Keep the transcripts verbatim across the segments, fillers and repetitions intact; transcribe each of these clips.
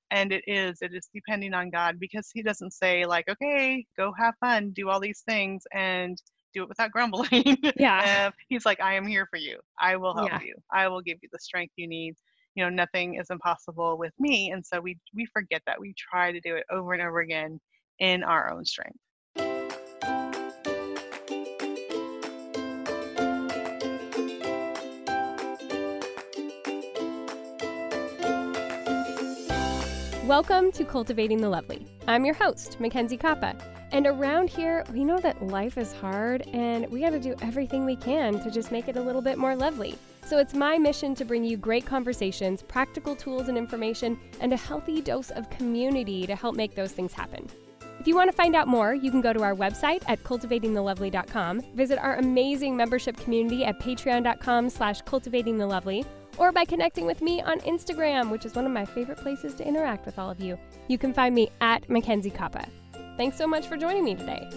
And it is, it is depending on God, because he doesn't say like, okay, go have fun, do all these things and do it without grumbling. Yeah. uh, he's like, I am here for you. I will help Yeah. you. I will give you the strength you need. You know, nothing is impossible with me. And so we, we forget that. We try to do it over and over again in our own strength. Welcome to Cultivating the Lovely. I'm your host, Mackenzie Kappa. And around here, we know that life is hard and we got to do everything we can to just make it a little bit more lovely. So it's my mission to bring you great conversations, practical tools and information, and a healthy dose of community to help make those things happen. If you want to find out more, you can go to our website at cultivating the lovely dot com, visit our amazing membership community at patreon dot com slash cultivating the lovely, or by connecting with me on Instagram, which is one of my favorite places to interact with all of you. You can find me at Mackenzie Kappa. Thanks so much for joining me today.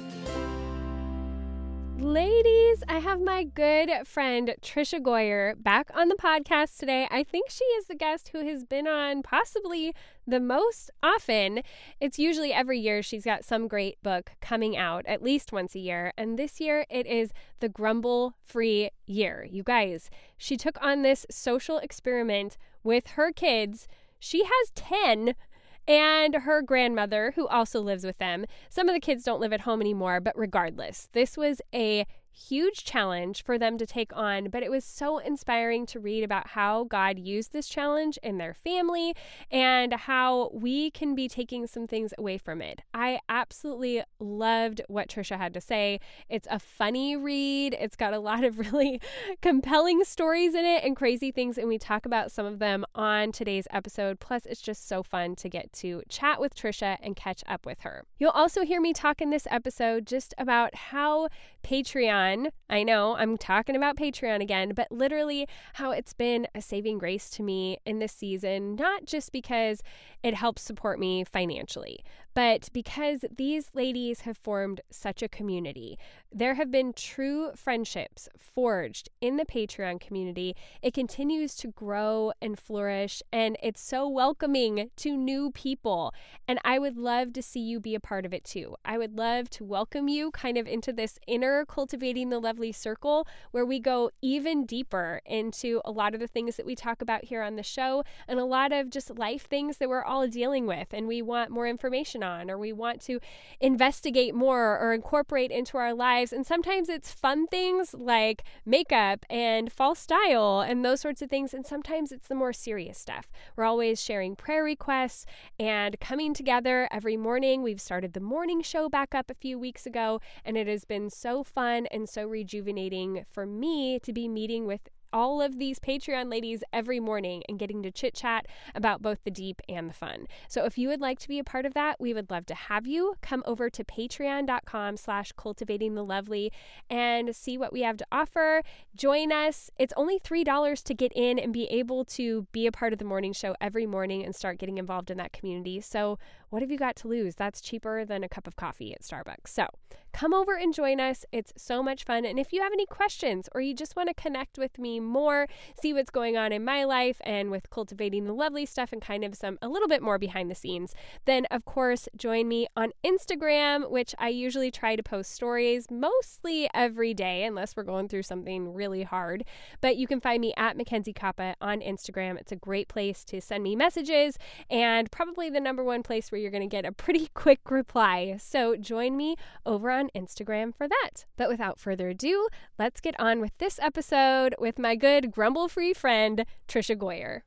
Ladies, I have my good friend Trisha Goyer back on the podcast today. I think she is the guest who has been on possibly the most often. It's usually every year she's got some great book coming out, at least once a year. And this year it is the Grumble-Free Year. You guys, she took on this social experiment with her kids. She has ten. And her grandmother, who also lives with them. Some of the kids don't live at home anymore, but regardless, this was a huge challenge for them to take on, but it was so inspiring to read about how God used this challenge in their family and how we can be taking some things away from it. I absolutely loved what Trisha had to say. It's a funny read. It's got a lot of really compelling stories in it and crazy things, and we talk about some of them on today's episode. Plus, it's just so fun to get to chat with Trisha and catch up with her. You'll also hear me talk in this episode just about how Patreon, I know I'm talking about Patreon again, but literally how it's been a saving grace to me in this season, not just because it helps support me financially, but because these ladies have formed such a community. There have been true friendships forged in the Patreon community. It continues to grow and flourish, and it's so welcoming to new people. And I would love to see you be a part of it too. I would love to welcome you kind of into this inner Cultivating the Lovely circle where we go even deeper into a lot of the things that we talk about here on the show and a lot of just life things that we're all dealing with and we want more information on, or we want to investigate more or incorporate into our lives. And sometimes it's fun things like makeup and fall style and those sorts of things. And sometimes it's the more serious stuff. We're always sharing prayer requests and coming together every morning. We've started the morning show back up a few weeks ago, and it has been so fun and so rejuvenating for me to be meeting with all of these Patreon ladies every morning and getting to chit chat about both the deep and the fun. So if you would like to be a part of that, we would love to have you come over to patreon dot com slash cultivating the lovely and see what we have to offer. Join us. It's only three dollars to get in and be able to be a part of the morning show every morning and start getting involved in that community. So what have you got to lose? That's cheaper than a cup of coffee at Starbucks. So come over and join us. It's so much fun. And if you have any questions or you just want to connect with me more, see what's going on in my life and with Cultivating the Lovely stuff and kind of some a little bit more behind the scenes, then of course join me on Instagram, which I usually try to post stories mostly every day unless we're going through something really hard. But you can find me at Mackenzie Kappa on Instagram. It's a great place to send me messages and probably the number one place where you're going to get a pretty quick reply. So join me over on Instagram for that. But without further ado, let's get on with this episode with my good grumble-free friend, Trisha Goyer.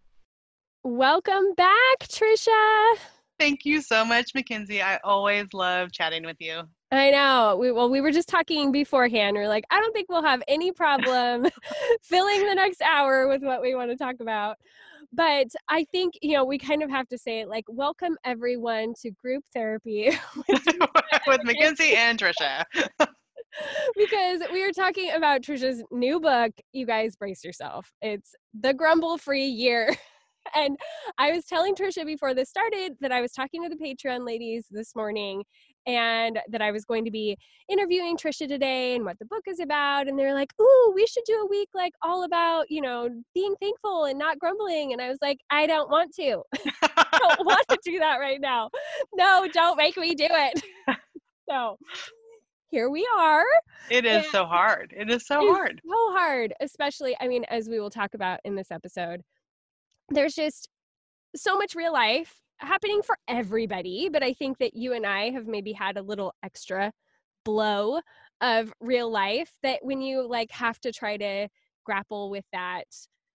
Welcome back, Trisha. Thank you so much, Mackenzie. I always love chatting with you. I know. We, well, we were just talking beforehand. We we're like, I don't think we'll have any problem filling the next hour with what we want to talk about. But I think, you know, we kind of have to say it like, welcome everyone to group therapy with, with Mackenzie and Trisha. Because we are talking about Trisha's new book. You guys brace yourself. It's The Grumble-Free Year. And I was telling Trisha before this started that I was talking to the Patreon ladies this morning and that I was going to be interviewing Trisha today and what the book is about. And they're like, ooh, we should do a week like all about, you know, being thankful and not grumbling. And I was like, I don't want to. don't want to do that right now. No, don't make me do it. So here we are. It is so hard. It is so It's hard. so hard, especially, I mean, as we will talk about in this episode, there's just so much real life happening for everybody. But I think that you and I have maybe had a little extra blow of real life that when you like have to try to grapple with that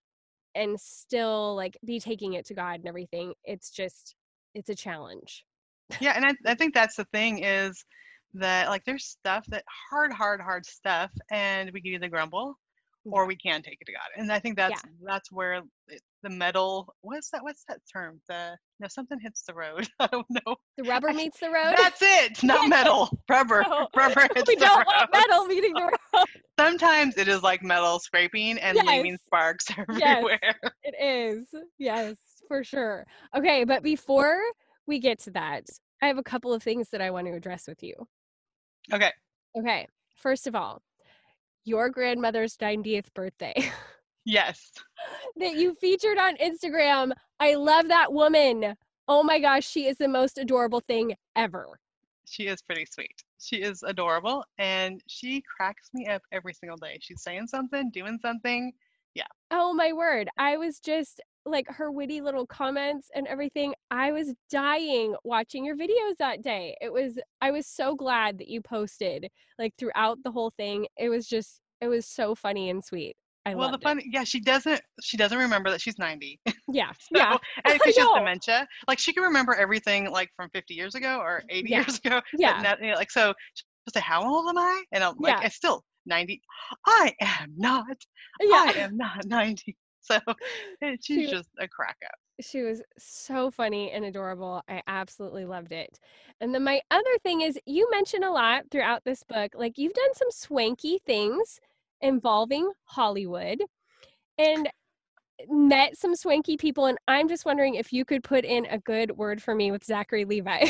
and still like be taking it to God and everything, it's just, it's a challenge. Yeah, and I, I think that's the thing is that like there's stuff that hard, hard, hard stuff, and we can either grumble or Yeah. we can take it to God. And I think Yeah. that's that's where it, the metal what's that what's that term? The no something hits the road. I don't know. The rubber I can't- meets the road. That's it. Not metal. Rubber. No, Rubber hits we the don't road. want metal meeting the road. Sometimes it is like metal scraping and leaving Yes. sparks Yes. everywhere. It is. Yes, for sure. Okay, but before we get to that, I have a couple of things that I want to address with you. Okay. Okay. First of all, your grandmother's ninetieth birthday Yes. that you featured on Instagram. I love that woman. Oh my gosh, she is the most adorable thing ever. She is pretty sweet. She is adorable and she cracks me up every single day. She's saying something, doing something. Yeah. Oh my word. I was just like her witty little comments and everything. I was dying watching your videos that day. It was, I was so glad that you posted like throughout the whole thing. It was just, it was so funny and sweet. I Well, the loved fun, yeah, she doesn't, she doesn't remember that she's ninety. it. Yeah. So, Yeah. and I because she has know. dementia, like she can remember everything like from fifty years ago or eighty Yeah. years ago. Yeah. But not, you know, like, so she'll say, how old am I? And I'm like, Yeah. it's still ninety. I am not. Yeah. I am not ninety. So and she's She, just a crack up. she was so funny and adorable. I absolutely loved it. And then my other thing is you mention a lot throughout this book, like you've done some swanky things involving Hollywood and met some swanky people. And I'm just wondering if you could put in a good word for me with Zachary Levi.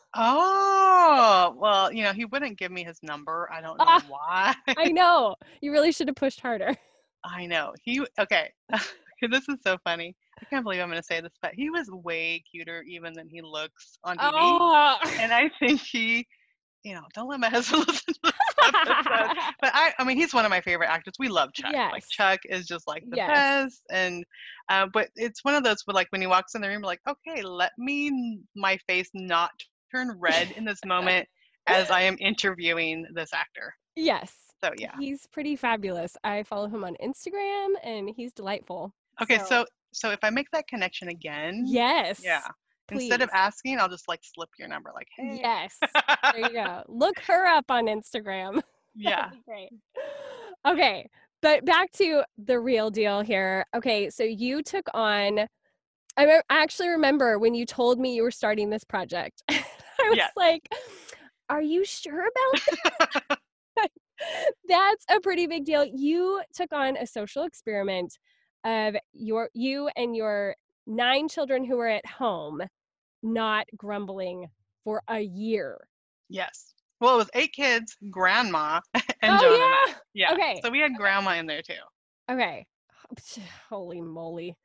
Oh, well, you know, he wouldn't give me his number. I don't know Ah, why. I know. You really should have pushed harder. I know. He, okay. This is so funny. I can't believe I'm going to say this, but he was way cuter even than he looks on T V. Oh. And I think he, you know, don't let my husband listen to this episode. But I, I mean, he's one of my favorite actors. We love Chuck. Yes. Like Chuck is just like the Yes. best. And, uh, but it's one of those where like when he walks in the room, like, okay, let me, n- my face not turn red in this moment as I am interviewing this actor. Yes. So yeah. He's pretty fabulous. I follow him on Instagram and he's delightful. Okay. So, So, so if I make that connection again, yes. yeah. Please. Instead of asking, I'll just like slip your number, like, hey. Yes. There you go. Look her up on Instagram. Yeah. That'd be great. Okay. But back to the real deal here. Okay. So you took on, I, re- I actually remember when you told me you were starting this project. I was Yes. like, are you sure about that? That's a pretty big deal. You took on a social experiment of your you and your nine children who were at home not grumbling for a year. Yes. Well, it was eight kids, grandma, and Oh, John and I. yeah. Yeah. Okay. So we had grandma in there too. Okay. Holy moly.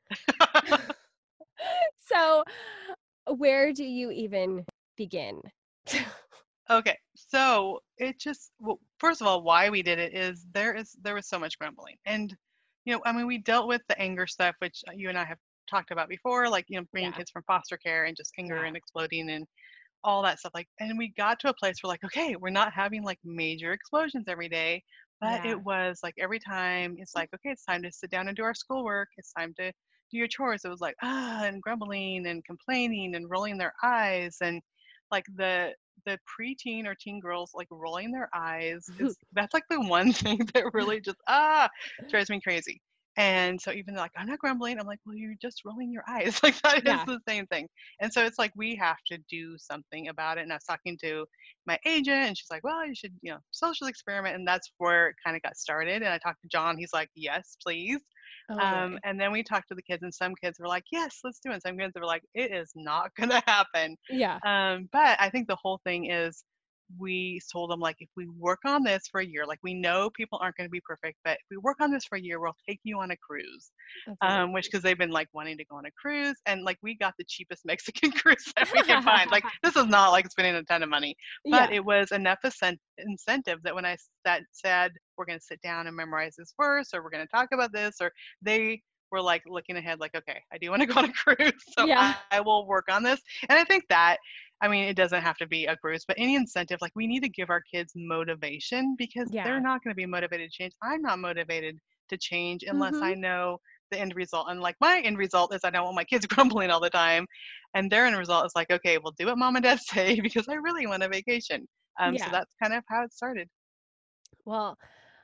So, where do you even begin? Okay. So it just, well, first of all, why we did it is there is there was so much grumbling, and you know, I mean, we dealt with the anger stuff, which you and I have talked about before, like you know, bringing Yeah. kids from foster care and just anger Yeah. and exploding and all that stuff. Like, and we got to a place where like, okay, we're not having like major explosions every day, but Yeah. it was like every time it's like, okay, it's time to sit down and do our schoolwork. It's time to do your chores. It was like ah, and grumbling and complaining and rolling their eyes and like the the preteen or teen girls like rolling their eyes is that's like the one thing that really just ah drives me crazy. And so even though, like I'm not grumbling, I'm like, well, you're just rolling your eyes. Like that is Yeah. the same thing. And so it's like we have to do something about it. And I was talking to my agent and she's like, well, you should, you know, social experiment. And that's where it kind of got started. And I talked to John, he's like, yes, please. Oh, Um, boy. and then we talked to the kids and some kids were like, yes, let's do it. Some kids were like, it is not gonna happen. Yeah. Um, but I think the whole thing is we told them, like, if we work on this for a year, like, we know people aren't going to be perfect, but if we work on this for a year, we'll take you on a cruise. That's Um, which, amazing. because they've been like wanting to go on a cruise, and like we got the cheapest Mexican cruise that we can find. Like, this is not like spending a ton of money, but Yeah. it was enough incen- incentive that when I said, said we're going to sit down and memorize this verse, or we're going to talk about this, or they were like looking ahead, like, okay, I do want to go on a cruise, so Yeah. I, I will work on this. And I think that, I mean, it doesn't have to be a cruise, but any incentive, like we need to give our kids motivation because they're Yeah. not going to be motivated to change. I'm not motivated to change unless Mhm. I know the end result. And like my end result is I don't want my kids grumbling all the time. And their end result is like, okay, we'll do what mom and dad say because I really want a vacation. Um, so Yeah. that's kind of how it started. Well,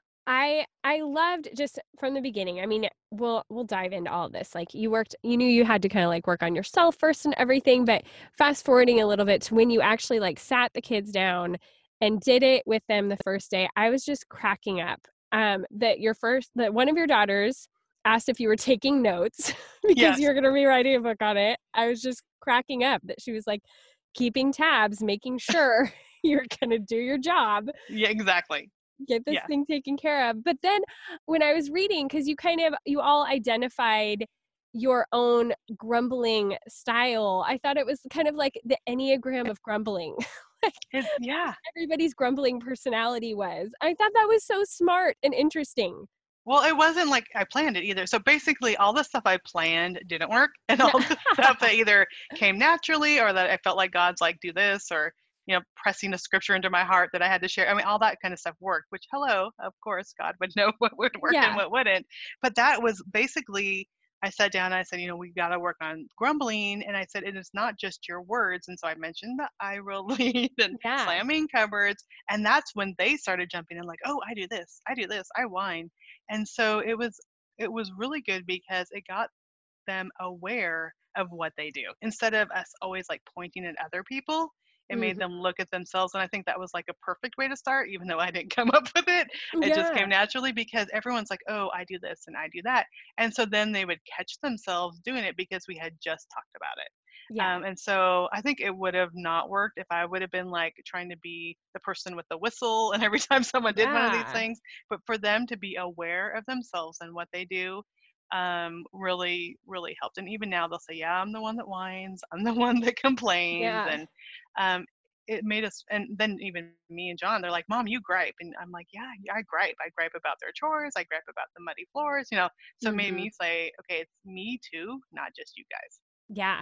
I I loved just from the beginning. I mean, we'll we'll dive into all of this. Like you worked, you knew you had to kind of like work on yourself first and everything, but fast forwarding a little bit to when you actually like sat the kids down and did it with them the first day, I was just cracking up. Um, that your first that one of your daughters asked if you were taking notes because Yes. you're gonna be writing a book on it. I was just cracking up that she was like keeping tabs, making sure you're gonna do your job, Yeah, exactly. get this Yeah. thing taken care of. But then when I was reading, because you kind of you all identified your own grumbling style, I thought it was kind of like the Enneagram of grumbling. Like It, yeah. everybody's grumbling personality was. I thought that was so smart and interesting. Well, it wasn't like I planned it either. So basically, all the stuff I planned didn't work, and Yeah. all the stuff that either came naturally or that I felt like God's like, do this, or, you know, pressing a scripture into my heart that I had to share. I mean, all that kind of stuff worked, which, hello, of course, God would know what would work and Yeah. what wouldn't. But that was basically, I sat down and I said, you know, we got to work on grumbling. And I said, it is not just your words. And so I mentioned the I will lead and Yeah. slamming cupboards. And that's when they started jumping in, like, oh, I do this, I do this, I whine. And so it was it was really good because it got them aware of what they do. Instead of us always like pointing at other people, it made Mhm. them look at themselves. And I think that was like a perfect way to start, even though I didn't come up with it. It just came Yeah. naturally because everyone's like, oh, I do this and I do that. And so then they would catch themselves doing it because we had just talked about it. Yeah. Um, and so I think it would have not worked if I would have been like trying to be the person with the whistle and every time someone did one of these Yeah. things. But for them to be aware of themselves and what they do, um, really, really helped. And even now they'll say, yeah, I'm the one that whines, I'm the one that complains. Yeah. And um, it made us, and then even me and John, they're like, Mom, you gripe. And I'm like, yeah, yeah, I gripe. I gripe about their chores. I gripe about the muddy floors, you know. So it made Mhm. me say, okay, it's me too, not just you guys. Yeah.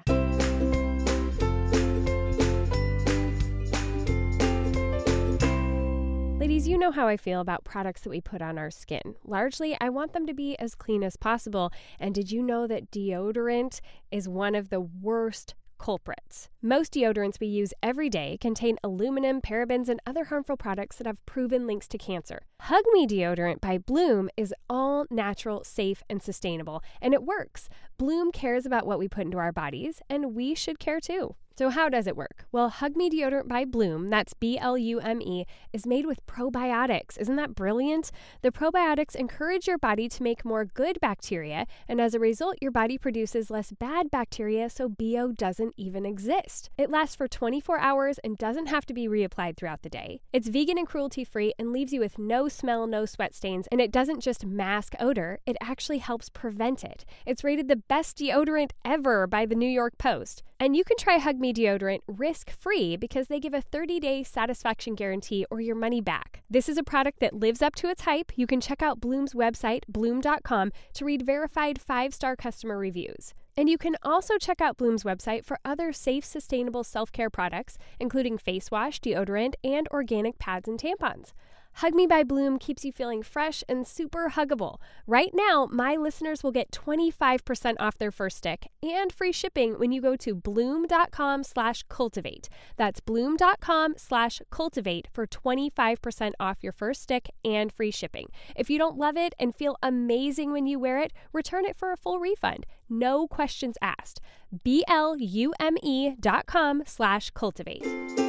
Ladies, you know how I feel about products that we put on our skin. Largely, I want them to be as clean as possible. And did you know that deodorant is one of the worst culprits? Most deodorants we use every day contain aluminum, parabens, and other harmful products that have proven links to cancer. Hug Me deodorant by Bloom is all natural, safe, and sustainable, and it works. Bloom cares about what we put into our bodies, and we should care too. So how does it work? Well, Hug Me deodorant by Bloom, that's B L U M E, is made with probiotics. Isn't that brilliant? The probiotics encourage your body to make more good bacteria, and as a result, your body produces less bad bacteria, so B O doesn't even exist. It lasts for twenty-four hours and doesn't have to be reapplied throughout the day. It's vegan and cruelty-free and leaves you with no smell, no sweat stains, and it doesn't just mask odor, it actually helps prevent it. It's rated the best deodorant ever by the New York Post. And you can try Hug Me deodorant risk-free because they give a thirty-day satisfaction guarantee or your money back. This is a product that lives up to its hype. You can check out Bloom's website, bloom dot com, to read verified five-star customer reviews. And you can also check out Bloom's website for other safe, sustainable self-care products, including face wash, deodorant, and organic pads and tampons. Hug Me by Bloom keeps you feeling fresh and super huggable. Right now, my listeners will get twenty-five percent off their first stick and free shipping when you go to bloom dot com slash cultivate. That's bloom dot com slash cultivate for twenty-five percent off your first stick and free shipping. If you don't love it and feel amazing when you wear it, return it for a full refund. No questions asked. B L U M E dot com slash cultivate.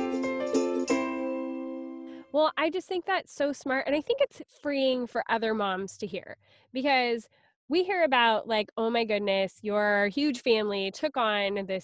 Well, I just think that's so smart. And I think it's freeing for other moms to hear because we hear about, like, oh my goodness, your huge family took on this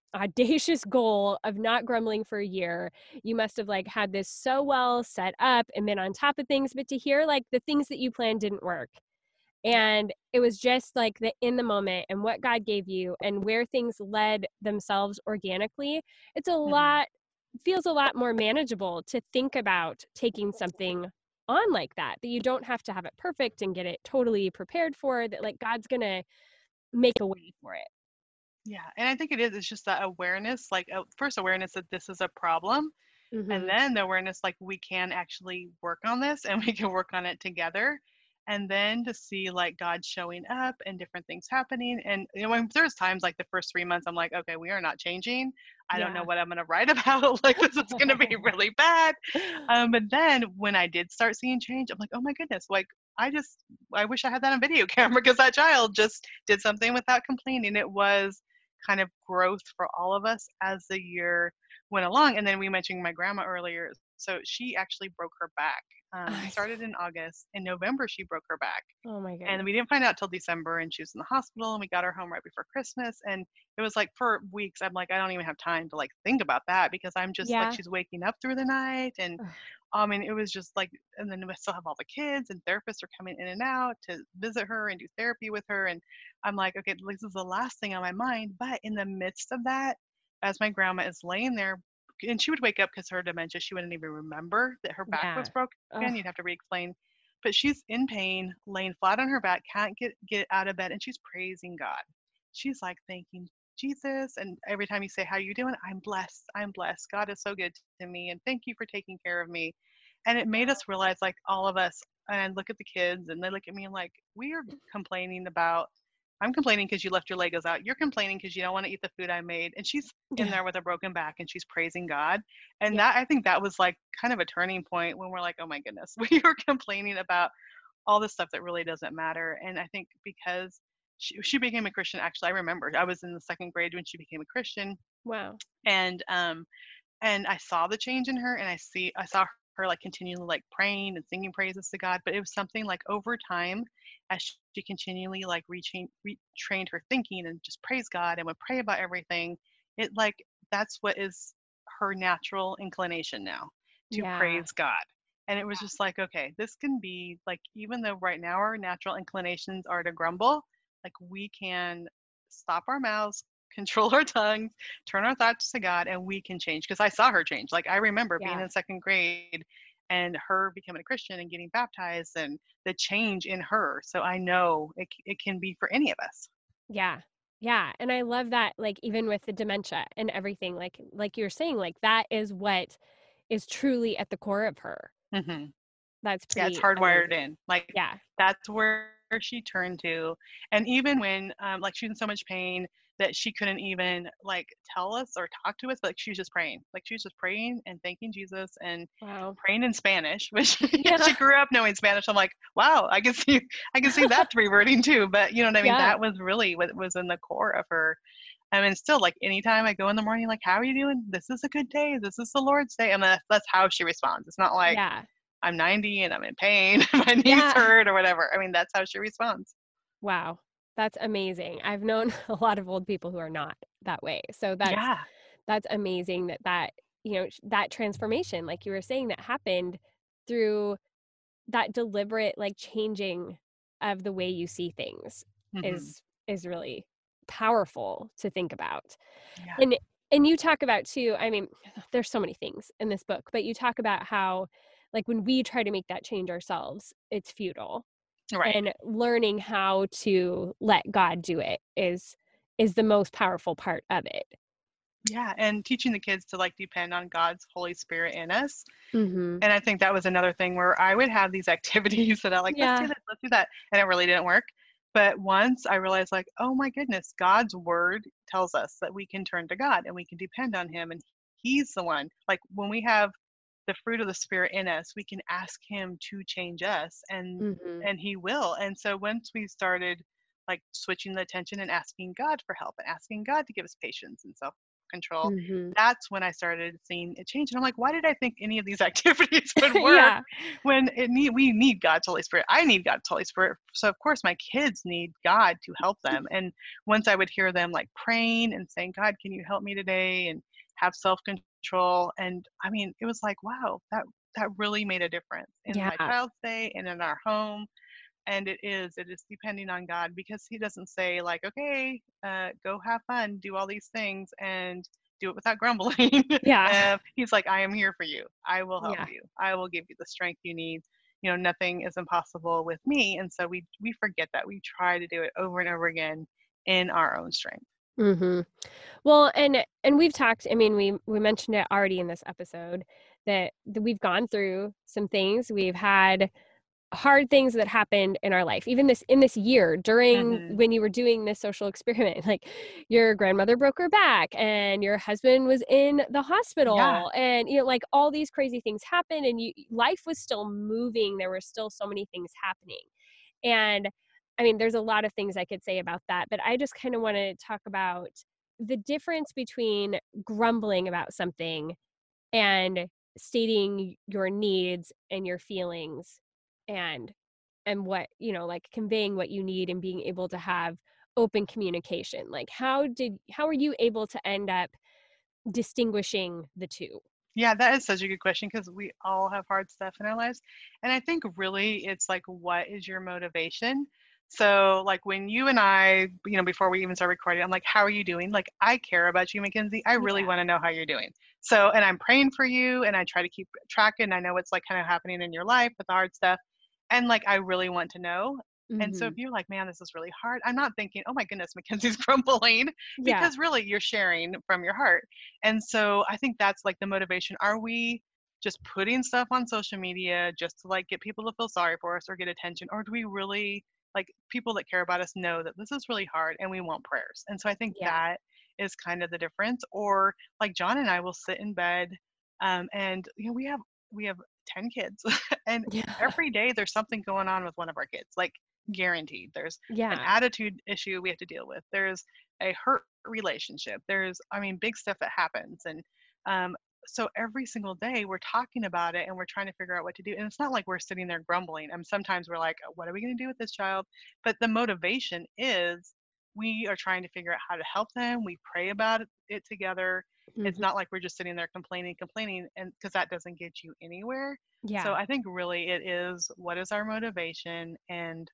audacious goal of not grumbling for a year. You must have like had this so well set up and been on top of things, but to hear like the things that you planned didn't work. Yeah. And it was just like the in the moment and what God gave you and where things led themselves organically. It's a Hmm. lot, feels a lot more manageable to think about taking something on like that, that you don't have to have it perfect and get it totally prepared for, that like God's going to make a way for it. Yeah. And I think it is, it's just that awareness, like uh, first awareness that this is a problem. And Mhm. then the awareness, like we can actually work on this and we can work on it together. And then to see like God showing up and different things happening. And you know, when there's times like the first three months, I'm like, okay, we are not changing. I don't know Yeah. what I'm gonna write about. Like this is gonna be really bad. Um, but then when I did start seeing change, I'm like, oh my goodness, like I just I wish I had that on video camera because that child just did something without complaining. It was kind of growth for all of us as the year went along. And then we mentioned my grandma earlier. So she actually broke her back. Um, it I started in August. In November, she broke her back. Oh my And goodness. we didn't find out till December, and she was in the hospital, and we got her home right before Christmas. And it was like for weeks, I'm like, I don't even have time to like think about that because I'm just like, Yeah. she's waking up through the night. And Ugh. I mean, it was just like, and then we still have all the kids, and therapists are coming in and out to visit her and do therapy with her. And I'm like, okay, this is the last thing on my mind. But in the midst of that, as my grandma is laying there, and she would wake up because her dementia, she wouldn't even remember that her back was Yeah. broken. Ugh. You'd have to re-explain. But she's in pain, laying flat on her back, can't get get out of bed, and she's praising God. She's like thanking Jesus, and every time you say, "How you doing?" I'm blessed. I'm blessed. God is so good to me, and thank you for taking care of me. And it made us realize, like all of us, and look at the kids, and they look at me and like, we are complaining about. I'm complaining because you left your Legos out. You're complaining because you don't want to eat the food I made. And she's in Yeah. there with a broken back, and she's praising God. And Yeah. that I think that was like kind of a turning point when we're like, oh my goodness, we were complaining about all this stuff that really doesn't matter. And I think because she, she became a Christian, actually, I remember I was in the second grade when she became a Christian, Wow. and um, and I saw the change in her, and I see I saw her like continually like praying and singing praises to God. But it was something like over time, as she continually like reaching retrained her thinking and just praise God and would pray about everything. It like that's what is her natural inclination now, to Yeah. praise God. And it was just like, okay, this can be like, even though right now our natural inclinations are to grumble, like we can stop our mouths, control our tongues, turn our thoughts to God, and we can change. Because I saw her change. Like I remember being Yeah. in second grade and her becoming a Christian and getting baptized and the change in her. So I know it, it can be for any of us. Yeah. Yeah, and I love that, like, even with the dementia and everything, like like you were saying, like, that is what is truly at the core of her. Hmm. That's Yeah, it's pretty hardwired amazing. in. Like Yeah. that's where she turned to. And even when um, like she was in so much pain that she couldn't even like tell us or talk to us, but like she was just praying. Like she was just praying and thanking Jesus and Wow. praying in Spanish, which Yeah. she grew up knowing Spanish. I'm like, wow, I can see I can see that reverting too. But you know what I mean? Yeah. That was really what was in the core of her. I mean, still, like anytime I go in the morning, like, how are you doing? This is a good day. This is the Lord's day. And that's, that's how she responds. It's not like Yeah. I'm ninety and I'm in pain, my knees Yeah. hurt or whatever. I mean, that's how she responds. Wow. That's amazing. I've known a lot of old people who are not that way. So that's Yeah. that's amazing that that, you know, sh that transformation, like you were saying, that happened through that deliberate, like, changing of the way you see things Hmm. is is really powerful to think about. Yeah. And and you talk about too, I mean, there's so many things in this book, but you talk about how, like, when we try to make that change ourselves, it's futile, Right. and learning how to let God do it is is the most powerful part of it. Yeah. And teaching the kids to like depend on God's Holy Spirit in us. Mhm. And I think that was another thing where I would have these activities that I like, let's do Yeah. this, let's do that. And it really didn't work. But once I realized, like, oh my goodness, God's word tells us that we can turn to God and we can depend on Him. And He's the one. Like, when we have the fruit of the Spirit in us, we can ask Him to change us, and Mhm. and He will. And so once we started like switching the attention and asking God for help and asking God to give us patience and so self-control, Mm-hmm. that's when I started seeing it change. And I'm like, why did I think any of these activities would work Yeah. when it need we need God's Holy Spirit? I need God's Holy Spirit. So of course my kids need God to help them. And once I would hear them like praying and saying, God, can you help me today? And have self-control. And I mean, it was like, wow, that that really made a difference in my Yeah. child's day and in our home. And it is it is depending on God, because he doesn't say like, okay, uh, go have fun, do all these things and do it without grumbling. Yeah. uh, he's like, I am here for you, I will help Yeah. you, I will give you the strength you need. You know, nothing is impossible with me. And so we we forget that. We try to do it over and over again in our own strength. Mm-hmm. Well, and and we've talked, I mean, we we mentioned it already in this episode that, that we've gone through some things. We've had hard things that happened in our life, even this in this year during Hmm. when you were doing this social experiment. Like your grandmother broke her back and your husband was in the Yeah. hospital, and you know, like all these crazy things happened, and you life was still moving. There were still so many things happening. And I mean, there's a lot of things I could say about that, but I just kind of want to talk about the difference between grumbling about something and stating your needs and your feelings, and and what, you know, like conveying what you need and being able to have open communication. Like how did how were you able to end up distinguishing the two? Yeah, that is such a good question, because we all have hard stuff in our lives. And I think really it's like, what is your motivation? So, like, when you and I, you know, before we even start recording, I'm like, how are you doing? Like, I care about you, Mackenzie. I really Yeah. want to know how you're doing. So, and I'm praying for you and I try to keep track, and I know what's like kind of happening in your life with the hard stuff. And like, I really want to know. And so if Mhm. you're like, man, this is really hard, I'm not thinking, oh my goodness, Mackenzie's grumbling, Yeah. because really you're sharing from your heart. And so I think that's like the motivation. Are we just putting stuff on social media just to like get people to feel sorry for us or get attention? Or do we really, like, people that care about us know that this is really hard and we want prayers? And so I think Yeah. that is kind of the difference. Or like John and I will sit in bed, um, and you know, we have we have ten kids and Yeah. every day there's something going on with one of our kids. Like, guaranteed. There's an Yeah. attitude issue we have to deal with. There's a hurt relationship. There's, I mean, big stuff that happens. And um, so every single day we're talking about it and we're trying to figure out what to do. And it's not like we're sitting there grumbling. And sometimes we're like, what are we going to do with this child? But the motivation is, we are trying to figure out how to help them. We pray about it, it together. It's Mhm. not like we're just sitting there complaining, complaining, and because that doesn't get you anywhere. So Yeah. I think really it is, what is our motivation, and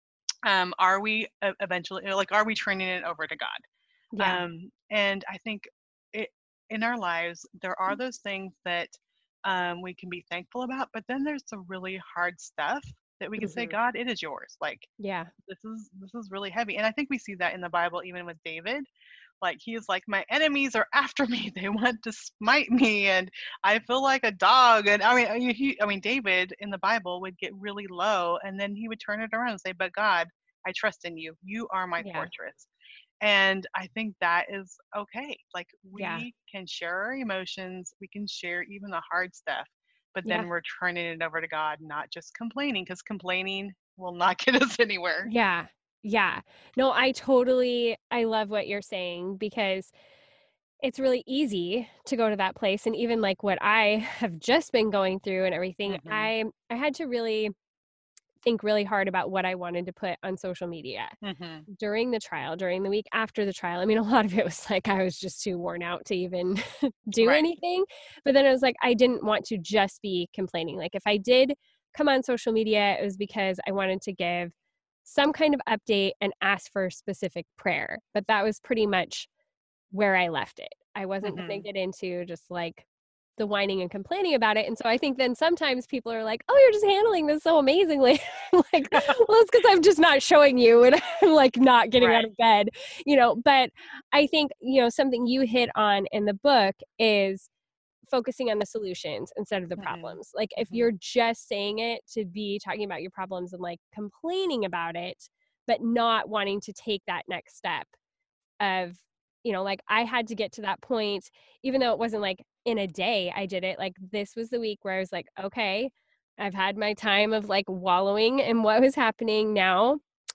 um, are we e- eventually, like, are we turning it over to God? Yeah. Um, and I think it, in our lives, there are those things that um, we can be thankful about, but then there's some really hard stuff that we can say, Mhm. God, it is yours. Like, Yeah. this is this is really heavy. And I think we see that in the Bible, even with David. Like, he is like, my enemies are after me, they want to smite me, and I feel like a dog. And I mean, I mean, he, I mean, David in the Bible would get really low, and then he would turn it around and say, but God, I trust in you, you are my Yeah. fortress. And I think that is okay. Like, Yeah. we can share our emotions, we can share even the hard stuff, but Yeah. then we're turning it over to God, not just complaining, because complaining will not get us anywhere. Yeah. Yeah. No, I totally I love what you're saying because it's really easy to go to that place, and even like what I have just been going through and everything, Hmm. I I had to really think really hard about what I wanted to put on social media Hmm. during the trial, during the week after the trial. I mean, a lot of it was like I was just too worn out to even do Right. anything. But then it was like I didn't want to just be complaining. Like if I did come on social media, it was because I wanted to give some kind of update and ask for specific prayer. But that was pretty much where I left it. I wasn't gonna Hmm. get into just, like, the whining and complaining about it, and so I think then sometimes people are like, "Oh, you're just handling this so amazingly." I'm like, "Well, it's because 'cause I'm just not showing you and I'm, like, not getting out Right. of bed," you know? But I think, you know, something you hit on in the book is focusing on the solutions instead of the Hmm. problems. Like, if Hmm. you're just saying it to be talking about your problems and, like, complaining about it, but not wanting to take that next step of, you know, like I had to get to that point, even though it wasn't like in a day I did it. Like this was the week where I was like, okay, I've had my time of like wallowing in what was happening. Now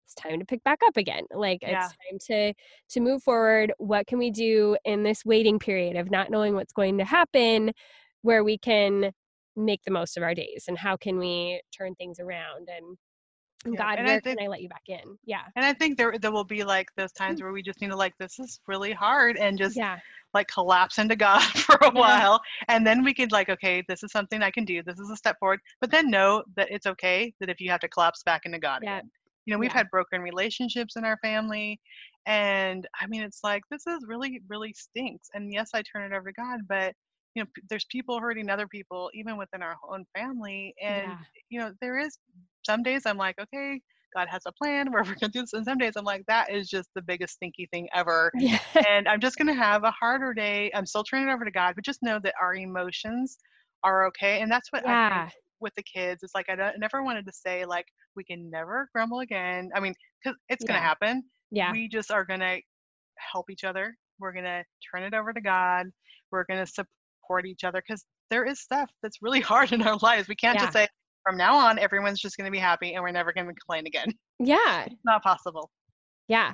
it's time to pick back up again. Like Yeah. it's time to to move forward. What can we do in this waiting period of not knowing what's going to happen where we can make the most of our days and how can we turn things around and Yeah. God, And I where can think I let you back in? Yeah. and I think there there will be like those times where we just need to like this is really hard and just Yeah. like collapse into God for a Yeah. while. And then we could like, okay, this is something I can do. This is a step forward. But then know that it's okay that if you have to collapse back into God Yeah. again. You know, we've Yeah. had broken relationships in our family. And I mean, it's like, this is really, really stinks. And yes, I turn it over to God, but you know, p- there's people hurting other people, even within our own family. And, Yeah. you know, there is some days I'm like, okay, God has a plan where we're going to do this. And some days I'm like, that is just the biggest stinky thing ever Yeah. and I'm just going to have a harder day. I'm still turning it over to God, but just know that our emotions are okay. And that's what I think Yeah. with the kids. It's like I don't, never wanted to say like we can never grumble again. I mean, because it's going to Yeah. happen. Yeah. We just are going to help each other. We're going to turn it over to God. We're going to support each other because there is stuff that's really hard in our lives. We can't just Yeah. say from now on everyone's just going to be happy and we're never going to complain again. Yeah. It's not possible. Yeah.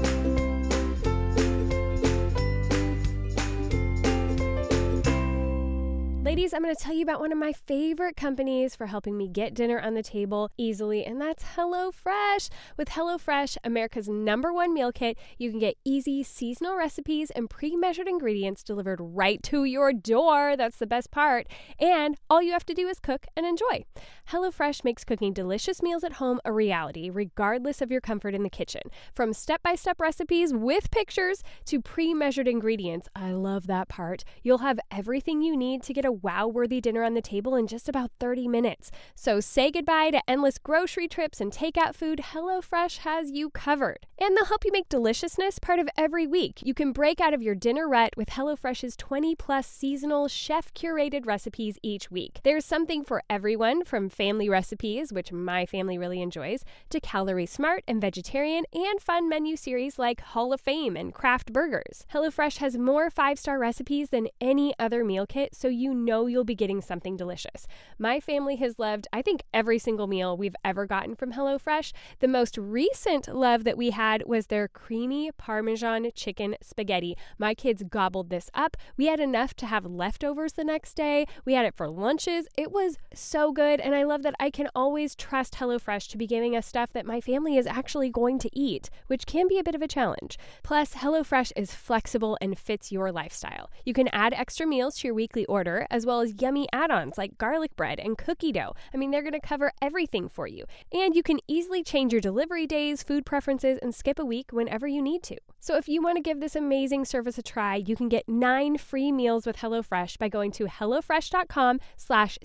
Ladies, I'm going to tell you about one of my favorite companies for helping me get dinner on the table easily, and that's HelloFresh. With HelloFresh, America's number one meal kit, you can get easy seasonal recipes and pre-measured ingredients delivered right to your door. That's the best part. And all you have to do is cook and enjoy. HelloFresh makes cooking delicious meals at home a reality, regardless of your comfort in the kitchen. From step-by-step recipes with pictures to pre-measured ingredients, I love that part. You'll have everything you need to get a wow-worthy dinner on the table in just about thirty minutes. So say goodbye to endless grocery trips and takeout food. HelloFresh has you covered. And they'll help you make deliciousness part of every week. You can break out of your dinner rut with HelloFresh's twenty plus seasonal chef-curated recipes each week. There's something for everyone, from family recipes, which my family really enjoys, to calorie smart and vegetarian and fun menu series like Hall of Fame and craft burgers. HelloFresh has more five-star recipes than any other meal kit, so you know you'll be getting something delicious. My family has loved, I think, every single meal we've ever gotten from HelloFresh. The most recent love that we had was their creamy Parmesan chicken spaghetti. My kids gobbled this up. We had enough to have leftovers the next day. We had it for lunches. It was so good, and I love that I can always trust HelloFresh to be giving us stuff that my family is actually going to eat, which can be a bit of a challenge. Plus, HelloFresh is flexible and fits your lifestyle. You can add extra meals to your weekly order, as well as yummy add-ons like garlic bread and cookie dough. I mean, they're going to cover everything for you. And you can easily change your delivery days, food preferences, and skip a week whenever you need to. So if you want to give this amazing service a try, you can get nine free meals with HelloFresh by going to HelloFresh.com slash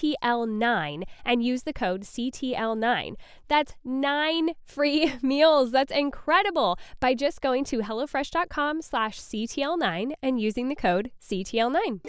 CTL9 and use the code C T L nine. That's nine free meals. That's incredible. By just going to HelloFresh.com slash CTL9 and using the code C T L nine.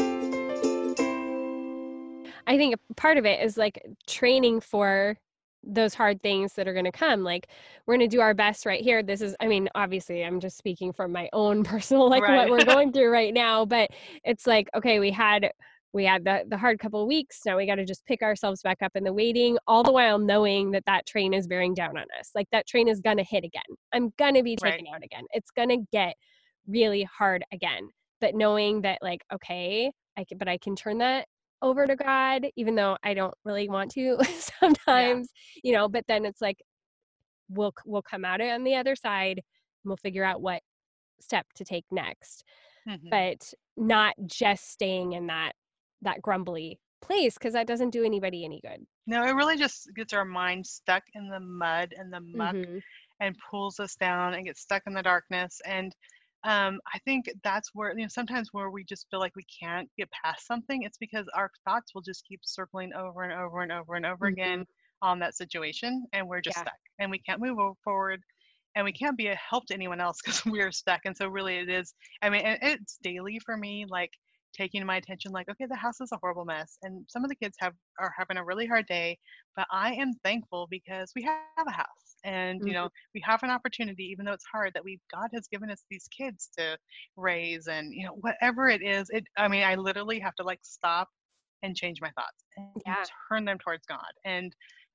I think part of it is like training for those hard things that are going to come. Like, we're going to do our best right here. This is, I mean, obviously I'm just speaking from my own personal, like what Right. we're going through right now, but it's like, okay, we had, we had the, the hard couple of weeks. Now we got to just pick ourselves back up in the waiting, all the while knowing that that train is bearing down on us. Like that train is going to hit again. I'm going to be taken Right. out again. It's going to get really hard again. But knowing that like, okay, I can, but I can turn that over to God, even though I don't really want to Yeah. sometimes, you know, but then it's like, we'll, we'll come out on the other side and we'll figure out what step to take next, Hmm. but not just staying in that, that grumbly place. Cause that doesn't do anybody any good. No, it really just gets our mind stuck in the mud and the muck Mm-hmm. and pulls us down and gets stuck in the darkness. And um, I think that's where, you know, sometimes where we just feel like we can't get past something, it's because our thoughts will just keep circling over and over and over and over Mm-hmm. again on that situation. And we're just Yeah. stuck and we can't move o- forward and we can't be a help to anyone else because we are stuck. And so really it is, I mean, and it's daily for me, like taking my attention, like, okay, the house is a horrible mess. And some of the kids have are having a really hard day, but I am thankful because we have a house and, you Mm-hmm. know, we have an opportunity, even though it's hard, that we God has given us these kids to raise and, you know, whatever it is, it, I mean, I literally have to like stop and change my thoughts and Yeah. turn them towards God. And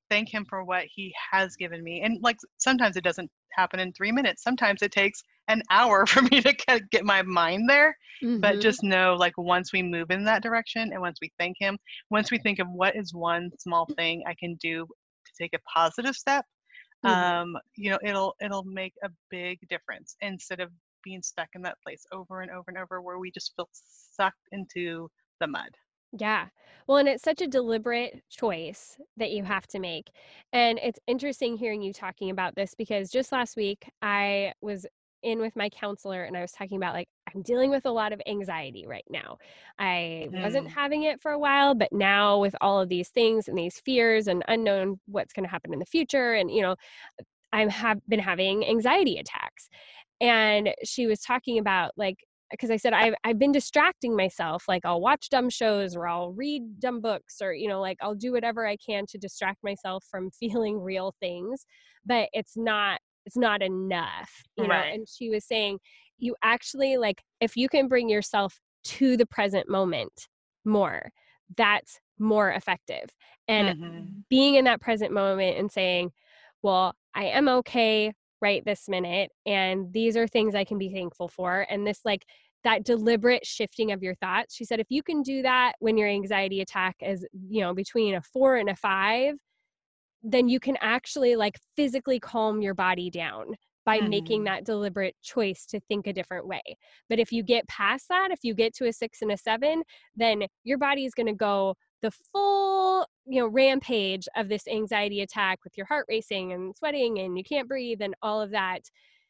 thank him for what he has given me. And like sometimes it doesn't happen in three minutes. Sometimes it takes an hour for me to get, get my mind there. But Mm-hmm. just know, like, once we move in that direction and once we thank him, once we think of what is one small thing I can do to take a positive step, Mm-hmm. um, you know, it'll it'll make a big difference instead of being stuck in that place over and over and over where we just feel sucked into the mud. Yeah. Well, and it's such a deliberate choice that you have to make. And it's interesting hearing you talking about this because just last week I was in with my counselor and I was talking about like I'm dealing with a lot of anxiety right now. I wasn't Mm, having it for a while, but now with all of these things and these fears and unknown what's going to happen in the future and you know, I have been having anxiety attacks. And she was talking about like because I said I've I've been distracting myself. Like I'll watch dumb shows or I'll read dumb books or you know like I'll do whatever I can to distract myself from feeling real things, but it's not it's not enough, you know. right. And she was saying you actually like if you can bring yourself to the present moment more, that's more effective. And Hmm. being in that present moment and saying, well, I am okay right this minute and these are things I can be thankful for and this like that deliberate shifting of your thoughts. She said if you can do that when your anxiety attack is, you know, between a four and a five, then you can actually like physically calm your body down by making Hmm. that deliberate choice to think a different way. But if you get past that, if you get to a six and a seven, then your body is going to go the full, you know, rampage of this anxiety attack with your heart racing and sweating and you can't breathe and all of that.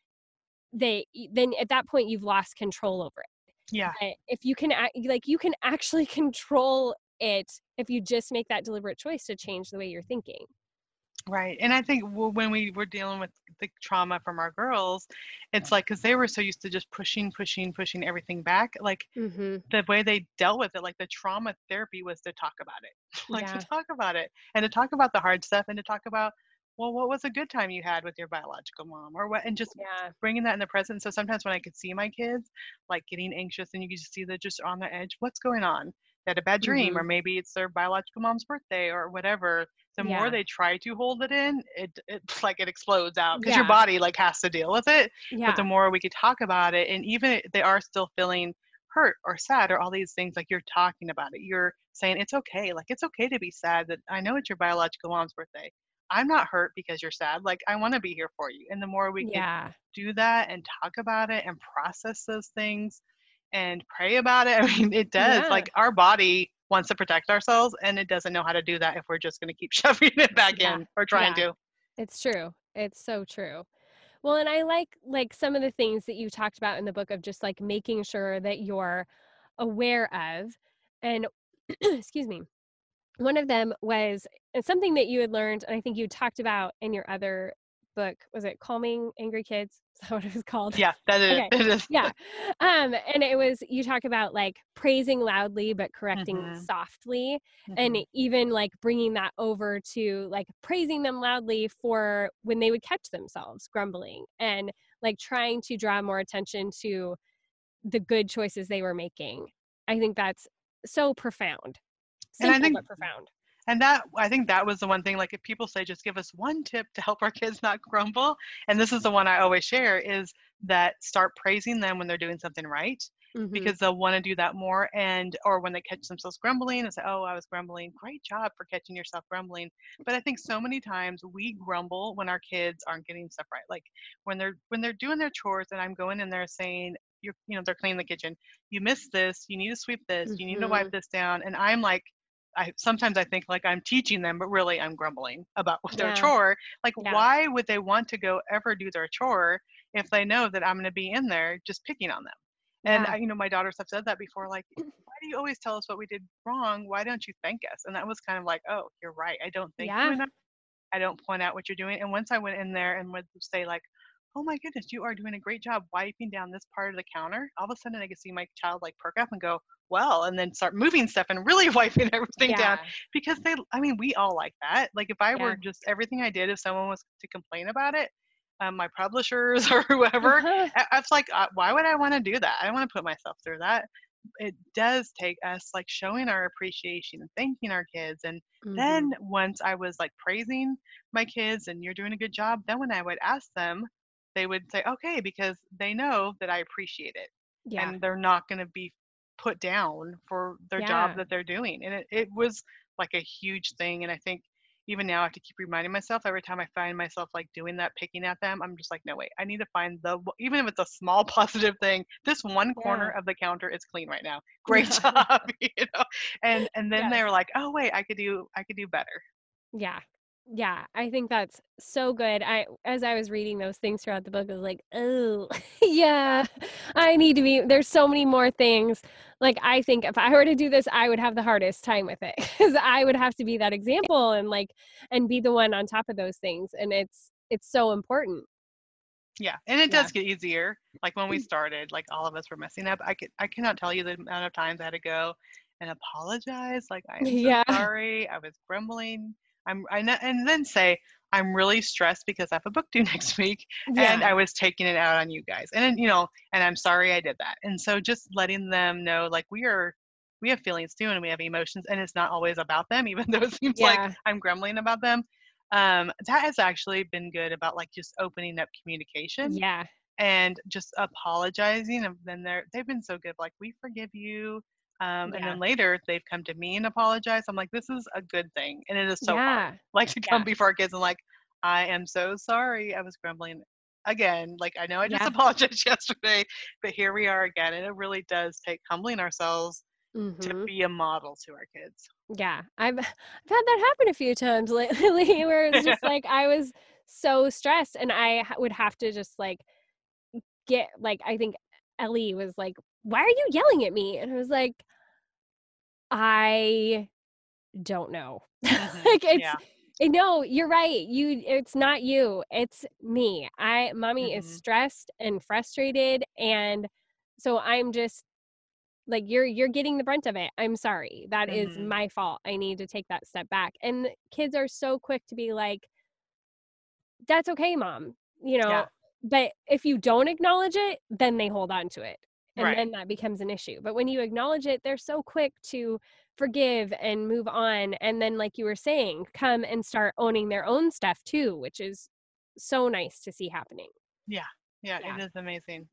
They then at that point you've lost control over it. Yeah. But if you can ac- like you can actually control it if you just make that deliberate choice to change the way you're thinking. Right. And I think w- when we were dealing with the trauma from our girls, it's like, because they were so used to just pushing, pushing, pushing everything back. Like Mhm. the way they dealt with it, like the trauma therapy was to talk about it, like to Yeah. talk about it and to talk about the hard stuff and to talk about, well, what was a good time you had with your biological mom or what, and just Yeah. bringing that in the present. So sometimes when I could see my kids like getting anxious and you could just see they're just on the edge, what's going on? They had a bad dream, or Mhm. maybe it's their biological mom's birthday or whatever. The more Yeah. they try to hold it in, it it's like it explodes out because your Yeah. body like has to deal with it. But the Yeah. more we could talk about it, and even if they are still feeling hurt or sad or all these things, like you're talking about it, you're saying it's okay, like it's okay to be sad, that I know it's your biological mom's birthday, I'm not hurt because you're sad, like I want to be here for you. And the more we could Yeah. do that and talk about it and process those things and pray about it, I mean, it does, Yeah. like our body wants to protect ourselves and it doesn't know how to do that if we're just going to keep shoving it back Yeah. in or trying Yeah. to. It's true. It's so true. Well, and I like like some of the things that you talked about in the book of just like making sure that you're aware of and excuse me. One of them was it's something that you had learned, and I think you talked about in your other book. Was it Calming Angry Kids? Is that what it was called? Yeah, that is Okay. it is. Yeah. Um, and it was you talk about like praising loudly but correcting Mhm. softly, and Mhm. even like bringing that over to like praising them loudly for when they would catch themselves grumbling and like trying to draw more attention to the good choices they were making. I think that's so profound. And I Simple think but profound. And that I think that was the one thing, like, if people say, "Just give us one tip to help our kids not grumble," and this is the one I always share, is that start praising them when they're doing something right, Mhm. because they'll wanna do that more, and or when they catch themselves grumbling and say, "Oh, I was grumbling. Great job for catching yourself grumbling." But I think so many times we grumble when our kids aren't getting stuff right. Like, when they're when they're doing their chores and I'm going in there saying, you're you know, they're cleaning the kitchen, "You missed this. You need to sweep this. You need to wipe Mhm. this down," and I'm like, I sometimes I think like I'm teaching them, but really I'm grumbling about their Yeah. chore. Like, Yeah. why would they want to go ever do their chore if they know that I'm going to be in there just picking on them? And Yeah. I, you know, my daughters have said that before. Like, why do you always tell us what we did wrong? Why don't you thank us? And that was kind of like, oh, you're right. I don't thank you Yeah. enough. I don't point out what you're doing. And once I went in there and would say like, "Oh my goodness, you are doing a great job wiping down this part of the counter," all of a sudden I could see my child like perk up and go, "Well," and then start moving stuff and really wiping everything down, Yeah. because they, I mean, we all like that. Like if I were Yeah. just everything I did, if someone was to complain about it, um, my publishers or whoever, Uh-huh. I, I was like, uh, why would I want to do that? I don't want to put myself through that. it does take us like showing our appreciation and thanking our kids. And Mhm. then once I was like praising my kids and you're doing a good job, then when I would ask them, they would say, okay, because they know that I appreciate it Yeah. and they're not going to be put down for their job Yeah. that they're doing. And it, it was like a huge thing. And I think even now I have to keep reminding myself every time I find myself like doing that, picking at them, I'm just like, no, wait, I need to find the, even if it's a small positive thing, this one corner Yeah. of the counter is clean right now. Great job, you know? And, and then Yes. they're like, oh, wait, I could do, I could do better. Yeah. Yeah, I think that's so good. I as I was reading those things throughout the book, I was like, "Oh, yeah, I need to be." There's so many more things. Like, I think if I were to do this, I would have the hardest time with it because I would have to be that example and, like and be the one on top of those things, and it's it's so important. Yeah, and it Yeah. does get easier. Like when we started, like all of us were messing up. I could I cannot tell you the amount of times I had to go and apologize. Like I am so Yeah. sorry. I was grumbling. I'm I kn- and then say I'm really stressed because I have a book due next week, and I Yeah. was taking it out on you guys. And then, you know, and I'm sorry I did that. And so just letting them know, like we are, we have feelings too, and we have emotions, and it's not always about them, even though it seems like Yeah. I'm grumbling about them. Um, that has actually been good about like just opening up communication Yeah. and just apologizing. And then they're they've been so good, like we forgive you. Um, and Yeah. then later they've come to me and apologized. I'm like, this is a good thing, and it is so hard, Yeah. like to come Yeah. before our kids and like, I am so sorry, I was grumbling again. Like I know I just Yeah. apologized yesterday, but here we are again. And it really does take humbling ourselves to Mhm. be a model to our kids. Yeah, I've I've had that happen a few times lately where it's just like I was so stressed and I ha would have to just, like, get like, I think Ellie was like, "Why are you yelling at me?" And I was like, "I don't know." Hmm. Like, it's Yeah. eh, no, you're right, you it's not you, it's me. I Mommy is Hmm. stressed and frustrated, and so I'm just like, "You're you're getting the brunt of it. I'm sorry. That is Hmm. my fault. I need to take that step back." And kids are so quick to be like, "That's okay, mom," you Yeah. know? But if you don't acknowledge it, then they hold on to it, and Right. then that becomes an issue. But when you acknowledge it, they're so quick to forgive and move on, and then, like you were saying, come and start owning their own stuff too, which is so nice to see happening. Yeah. Yeah. It Yeah. is amazing.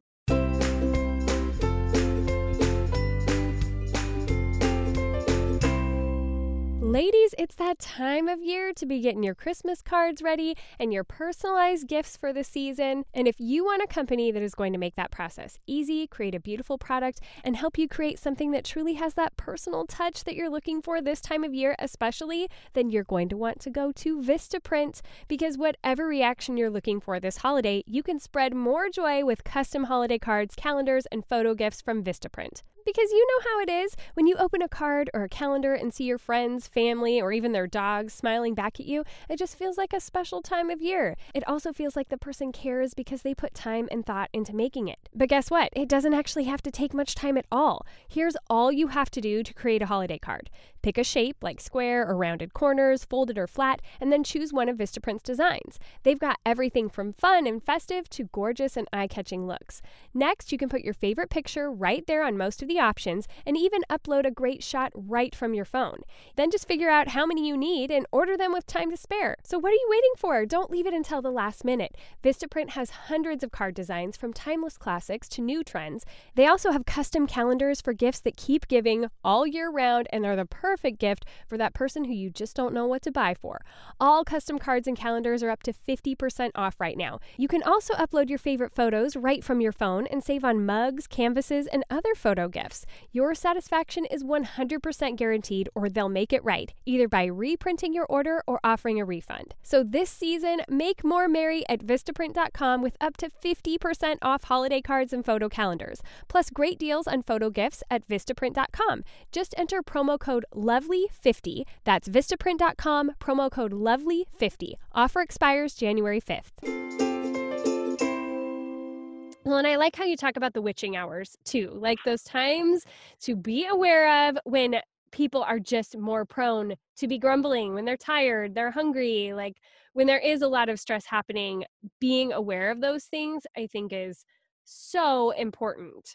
Ladies, it's that time of year to be getting your Christmas cards ready and your personalized gifts for the season. And if you want a company that is going to make that process easy, create a beautiful product, and help you create something that truly has that personal touch that you're looking for this time of year, especially, then you're going to want to go to Vistaprint because whatever reaction you're looking for this holiday, you can spread more joy with custom holiday cards, calendars, and photo gifts from Vistaprint. Because you know how it is when you open a card or a calendar and see your friends, family, or even their dogs smiling back at you, it just feels like a special time of year. It also feels like the person cares because they put time and thought into making it. But guess what? It doesn't actually have to take much time at all. Here's all you have to do to create a holiday card. Pick a shape like square or rounded corners, folded or flat, and then choose one of Vistaprint's designs. They've got everything from fun and festive to gorgeous and eye-catching looks. Next, you can put your favorite picture right there on most of the options and even upload a great shot right from your phone. Then just figure out how many you need and order them with time to spare. So what are you waiting for? Don't leave it until the last minute. Vistaprint has hundreds of card designs from timeless classics to new trends. They also have custom calendars for gifts that keep giving all year round and are the perfect gift for that person who you just don't know what to buy for. All custom cards and calendars are up to fifty percent off right now. You can also upload your favorite photos right from your phone and save on mugs, canvases, and other photo gifts. Your satisfaction is one hundred percent guaranteed, or they'll make it right, either by reprinting your order or offering a refund. So this season, make more merry at Vistaprint dot com with up to fifty percent off holiday cards and photo calendars, plus great deals on photo gifts at Vistaprint dot com. Just enter promo code lovely fifty. That's Vistaprint dot com, promo code lovely fifty. Offer expires January fifth. Well, and I like how you talk about the witching hours too, like those times to be aware of when people are just more prone to be grumbling, when they're tired, they're hungry, like when there is a lot of stress happening, being aware of those things, I think is so important.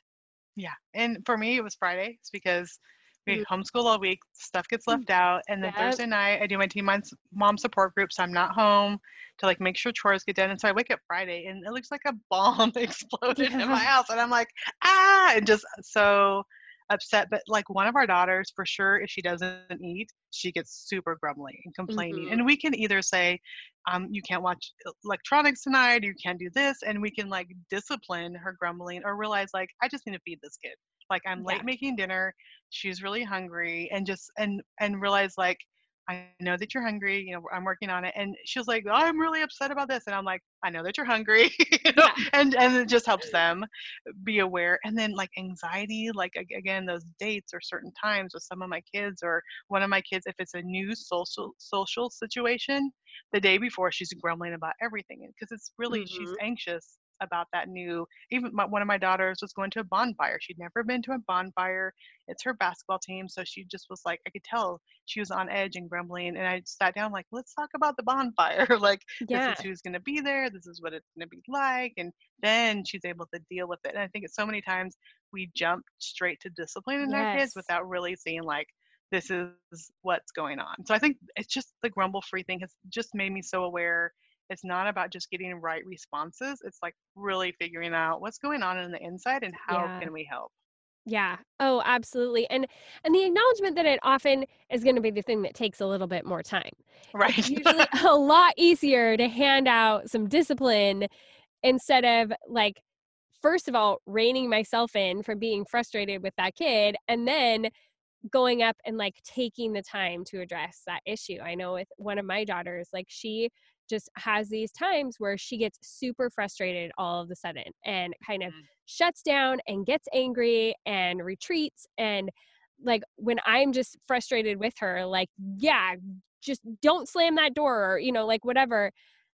Yeah. And for me, it was Friday. It's because we Mhm. homeschool all week, stuff gets left out. And then Yep. Thursday night, I do my teen mom, mom support group. So I'm not home to like make sure chores get done. And so I wake up Friday and it looks like a bomb exploded in my Yeah. house. And I'm like, ah, and just so upset. But like one of our daughters, for sure, if she doesn't eat, she gets super grumbly and complaining. Mhm. And we can either say, um, you can't watch electronics tonight, or you can't do this. And we can like discipline her grumbling or realize like, I just need to feed this kid. Like I'm Yeah. late making dinner, she's really hungry, and just and and realize like, I know that you're hungry, you know, I'm working on it. And she was like, I'm really upset about this. And I'm like, I know that you're hungry, you know, Yeah. and and it just helps them be aware. And then like anxiety, like ag- again, those dates or certain times with some of my kids or one of my kids, if it's a new social social situation, the day before she's grumbling about everything because it's really she's Mhm. anxious about that new. Even my, one of my daughters was going to a bonfire. She'd never been to a bonfire. It's her basketball team, so she just was like, I could tell she was on edge and grumbling. And I sat down like, let's talk about the bonfire. Like, this is Yeah. who's going to be there. This is what it's going to be like. And then she's able to deal with it. And I think it's so many times we jump straight to disciplining our kids Yes. without really seeing like, this is what's going on. So I think it's just the grumble free thing has just made me so aware. It's not about just getting right responses. It's like really figuring out what's going on in the inside and how Yeah. can we help. Yeah. Oh, absolutely. And and the acknowledgement that it often is going to be the thing that takes a little bit more time. It's Right. usually a lot easier to hand out some discipline instead of like first of all reining myself in for being frustrated with that kid and then going up and like taking the time to address that issue. I know with one of my daughters, like she just has these times where she gets super frustrated all of a sudden and kind of Mm. shuts down and gets angry and retreats. And like when I'm just frustrated with her, like, yeah, just don't slam that door or, you know, like whatever,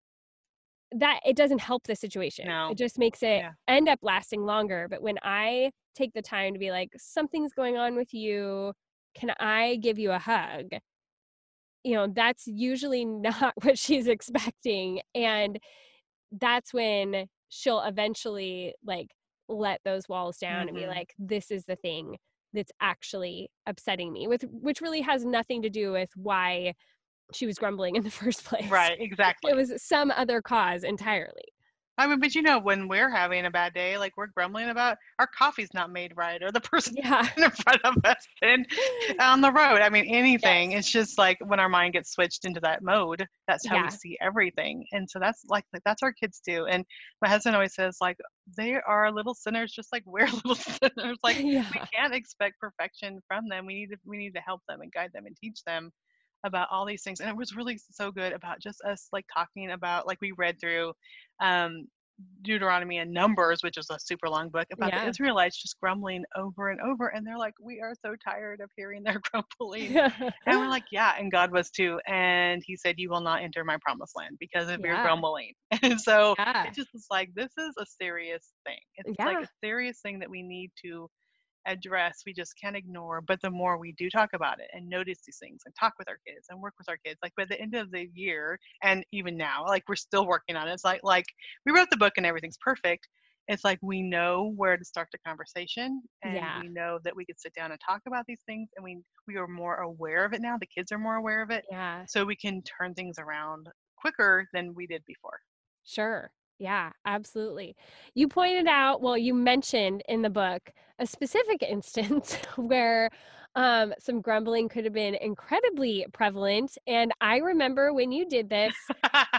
that it doesn't help the situation. It No. just makes it Yeah. end up lasting longer. But when I take the time to be like, something's going on with you, can I give you a hug? You know, that's usually not what she's expecting. And that's when she'll eventually like let those walls down and be Hmm. like, this is the thing that's actually upsetting me, with which really has nothing to do with why she was grumbling in the first place. Right. It Exactly. was some other cause entirely. I mean, but you know, when we're having a bad day, like we're grumbling about our coffee's not made right or the person Yeah. in front of us and on the road. I mean, anything. Yes. It's just like when our mind gets switched into that mode, that's how we Yeah. see everything. And so that's like, that's our kids do. And my husband always says, like, they are little sinners, just like we're little sinners. Like, we Yeah. can't expect perfection from them. We need to, we need to help them and guide them and teach them about all these things. And it was really so good about just us like talking about, like we read through um Deuteronomy and Numbers, which is a super long book, about the Yeah. Israelites just grumbling over and over. And they're like, we are so tired of hearing their grumbling. Yeah. And we're like, yeah, and God was too. And he said, you will not enter my promised land because of your Yeah. grumbling. And so Yeah. it just was like, this is a serious thing. It's like Yeah. a serious thing that we need to address, we just can't ignore. But the more we do talk about it and notice these things and talk with our kids and work with our kids, like by the end of the year and even now, like we're still working on it. It's like like we wrote the book and everything's perfect. It's like we know where to start the conversation and Yeah. we know that we could sit down and talk about these things, and we we are more aware of it now. The kids are more aware of it. Yeah. So we can turn things around quicker than we did before. Sure. Yeah, absolutely. You pointed out, well, you mentioned in the book a specific instance where um, some grumbling could have been incredibly prevalent. And I remember when you did this,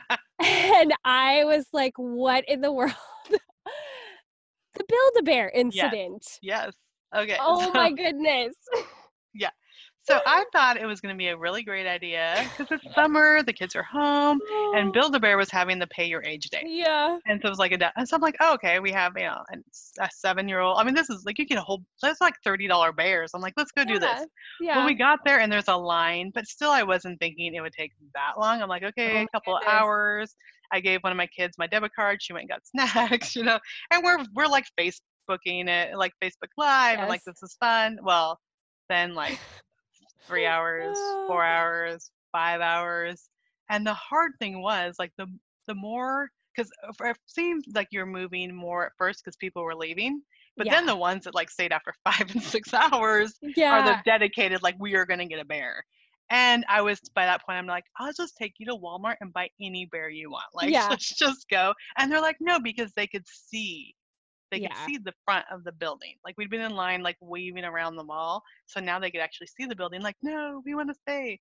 and I was like, what in the world? The Build-A-Bear Yes. incident. Yes. Okay. Oh So my goodness. yeah. So I thought it was going to be a really great idea because it's summer, the kids are home, and Oh, Build-A-Bear was having the Pay Your Age Day. yeah. And so it was like a, da- and so I'm like, oh, okay, we have, you know, an- a seven year old. I mean, this is like, you get a whole, that's like thirty dollars bears. I'm like, let's go do Yeah. this. Well, Yeah. we got there and there's a line, but still I wasn't thinking it would take that long. I'm like, Oh okay, a my couple of goodness. hours. I gave one of my kids my debit card. She went and got snacks, you know, and we're, we're like Facebooking it, like Facebook Live, and like, Yes. this is fun. Well, then like, three hours, Ah, four hours, five hours. And the hard thing was like the the more, because it seemed like you're moving more at first because people were leaving, But Yeah. then the ones that like stayed after five and six hours are the Yeah. dedicated, like, we are going to get a bear. And I was, by that point, I'm like, I'll just take you to Walmart and buy any bear you want. Like, Yeah. let's just go. And they're like, no, because they could see, they could Yeah. see the front of the building. Like, we'd been in line, like, weaving around the mall. So now they could actually see the building. Like, no, we want to stay.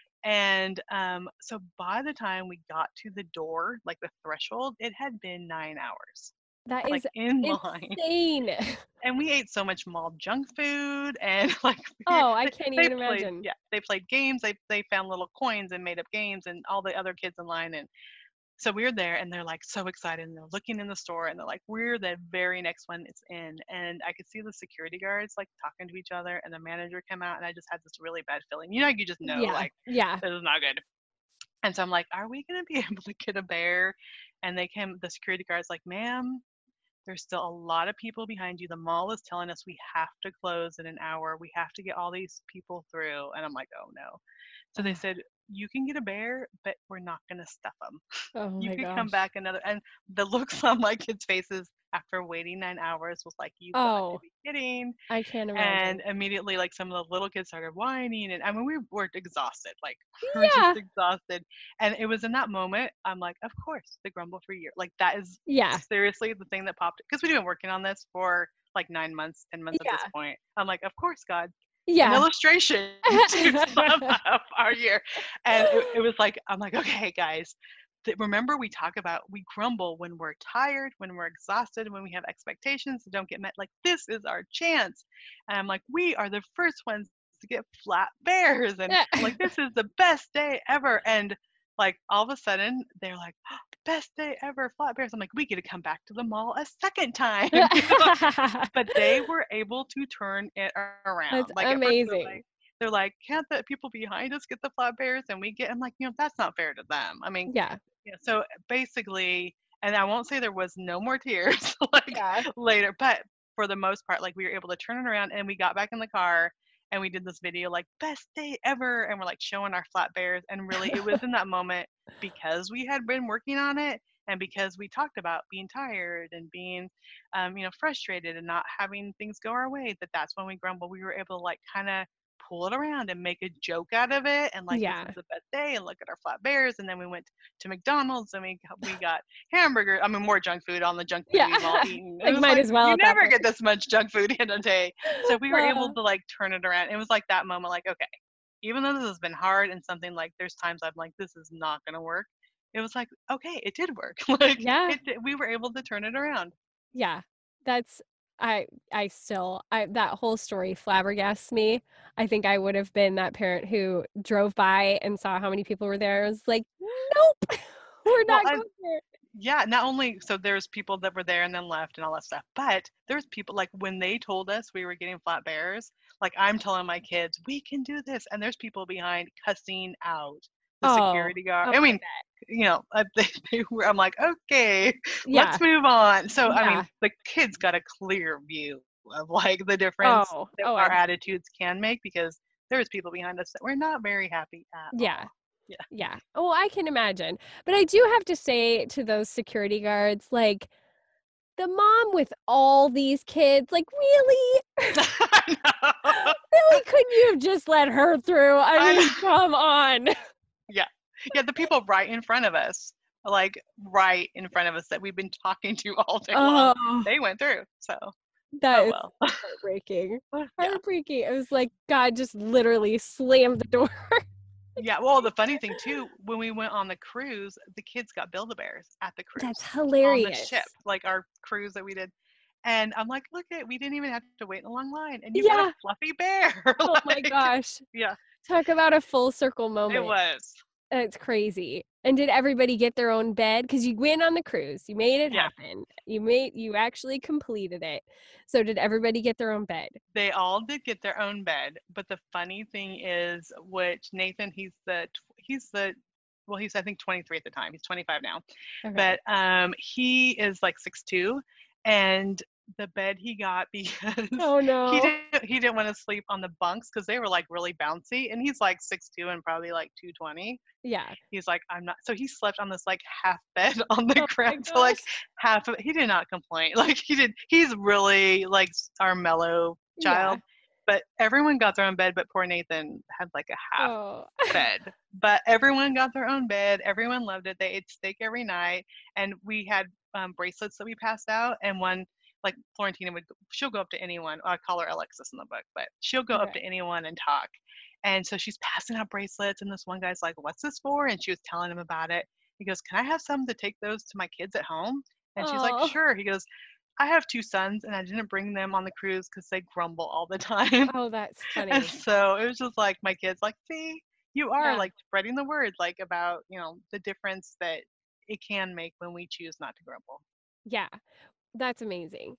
And um, so by the time we got to the door, like the threshold, it had been nine hours, That like is in line. insane. And we ate so much mall junk food, and like we, Oh, I they, can't they even played, imagine. yeah, they played games. They they found little coins and made up games, and all the other kids in line. And so we were there, and they're like so excited, and they're looking in the store, and they're like, we're the very next one it's in. And I could see the security guards like talking to each other, and the manager came out, and I just had this really bad feeling. You know, you just know, Yeah. like, Yeah. this is not good. And so I'm like, are we gonna be able to get a bear? And they came, the security guard's like, ma'am, there's still a lot of people behind you. The mall is telling us we have to close in an hour. We have to get all these people through. And I'm like, oh no. So they Ugh. said, you can get a bear, but we're not going to stuff them. Oh You my could come gosh. back another. And the looks on my kids' faces after waiting nine hours was like, you've got to Oh, be kidding. I can't And imagine. immediately, like, some of the little kids started whining. And I mean, we were exhausted. Like, we were just Yeah. exhausted. And it was in that moment, I'm like, of course, the grumble for a year. Like, that is Yeah. seriously the thing that popped. Because we've been working on this for like nine months, ten months at this Yeah. point. I'm like, of course, God, an Yeah. illustration to sum up our year. And it, it was like, I'm like, okay, guys, th- remember we talk about we grumble when we're tired, when we're exhausted, when we have expectations that don't get met. Like, this is our chance. And I'm like, we are the first ones to get flat bears. And I'm like, this is the best day ever. And like, all of a sudden, they're like, oh, best day ever, flat bears. I'm like, we get to come back to the mall a second time. You know? But they were able to turn it around. That's Like, at first they're amazing. like, they're like, can't the people behind us get the flat bears and we get? I'm like, you know, that's not fair to them. I mean, Yeah. yeah. So basically, and I won't say there was no more tears like Yeah. later, but for the most part, like, we were able to turn it around, and we got back in the car, and we did this video like best day ever, and we're like showing our flat bears. And really, it was in that moment, because we had been working on it, and because we talked about being tired and being um, you know, frustrated and not having things go our way, that that's when we grumble. We were able to like kind of pull it around and make a joke out of it, and like, this Yeah. is the best day, and look at our flat bears. And then we went to McDonald's, and we got, we got hamburger. I mean, more junk food on the junk food Yeah. we've all eaten. It Like, was might like, as well you at that never point. get this much junk food in a day. So we were able Uh, to like turn it around. It was like that moment, like, okay, even though this has been hard and something like, there's times I'm like, this is not gonna work. It was like, okay, it did work. Like, yeah. it did, we were able to turn it around. Yeah. That's I I still I that whole story flabbergasts me. I think I would have been that parent who drove by and saw how many people were there. I was like, nope, we're Well, not I, going there. yeah, not only so there's people that were there and then left and all that stuff, but there's people like, when they told us we were getting flat bears, like, I'm telling my kids, we can do this, and there's people behind cussing out the Oh, security guard. oh, I I mean, bet. you know, uh, they, they were, I'm like, okay, Yeah. let's move on. So I Yeah. mean, the kids got a clear view of like the difference Oh, that oh, I our bet. attitudes can make, because there's people behind us that we're not very happy at Yeah. all. Yeah. Yeah. Oh, I can imagine. But I do have to say to those security guards, like, the mom with all these kids, like, really? I know. Really? Couldn't you have just let her through? I I mean, know. come on. Yeah. Yeah, the people right in front of us, like right in front of us that we've been talking to all day long, Oh, they went through. So, that oh is well. heartbreaking. Yeah. Heartbreaking. I was like, God just literally slammed the door. Yeah. Well, the funny thing too, when we went on the cruise, the kids got Build-A-Bears at the That's cruise on the hilarious. ship, like our cruise that we did. And I'm like, look at, we didn't even have to wait in a long line, and you got a Yeah. fluffy bear. Oh my Like, gosh. yeah, Talk about a full circle it moment. was. That's crazy. And did everybody get their own bed? Because you went on the cruise. You made it Yeah. happen. You made you actually completed it. So did everybody get their own bed? They all did get their own bed, but the funny thing is, which Nathan, he's the he's the well, he's I think twenty-three at the time. He's twenty-five now, Okay. but um, he is like six two, and the bed he got because Oh he no. did he didn't want to sleep on the bunks because they were like really bouncy, and he's like six two and probably like two twenty. Yeah. He's like, I'm not. So he slept on this like half bed on the Oh my ground. So like gosh. half of it, he did not complain. Like he did. He's really like our mellow Yeah. child. But everyone got their own bed. But poor Nathan had like a half Oh. bed. But everyone got their own bed. Everyone loved it. They ate steak every night, and we had um, bracelets that we passed out. And one, like Florentina would, she'll go up to anyone. I call her Alexis in the book, but she'll go up Okay. to anyone and talk. And so she's passing out bracelets, and this one guy's like, "What's this for?" And she was telling him about it. He goes, "Can I have some to take those to my kids at home?" And she's like, Oh. "Sure." He goes, "I have two sons, and I didn't bring them on the cruise because they grumble all the time." Oh, that's And funny. so it was just like my kids, like, "See, you are Yeah. like spreading the word, like about you know the difference that it can make when we choose not to grumble." Yeah. That's amazing.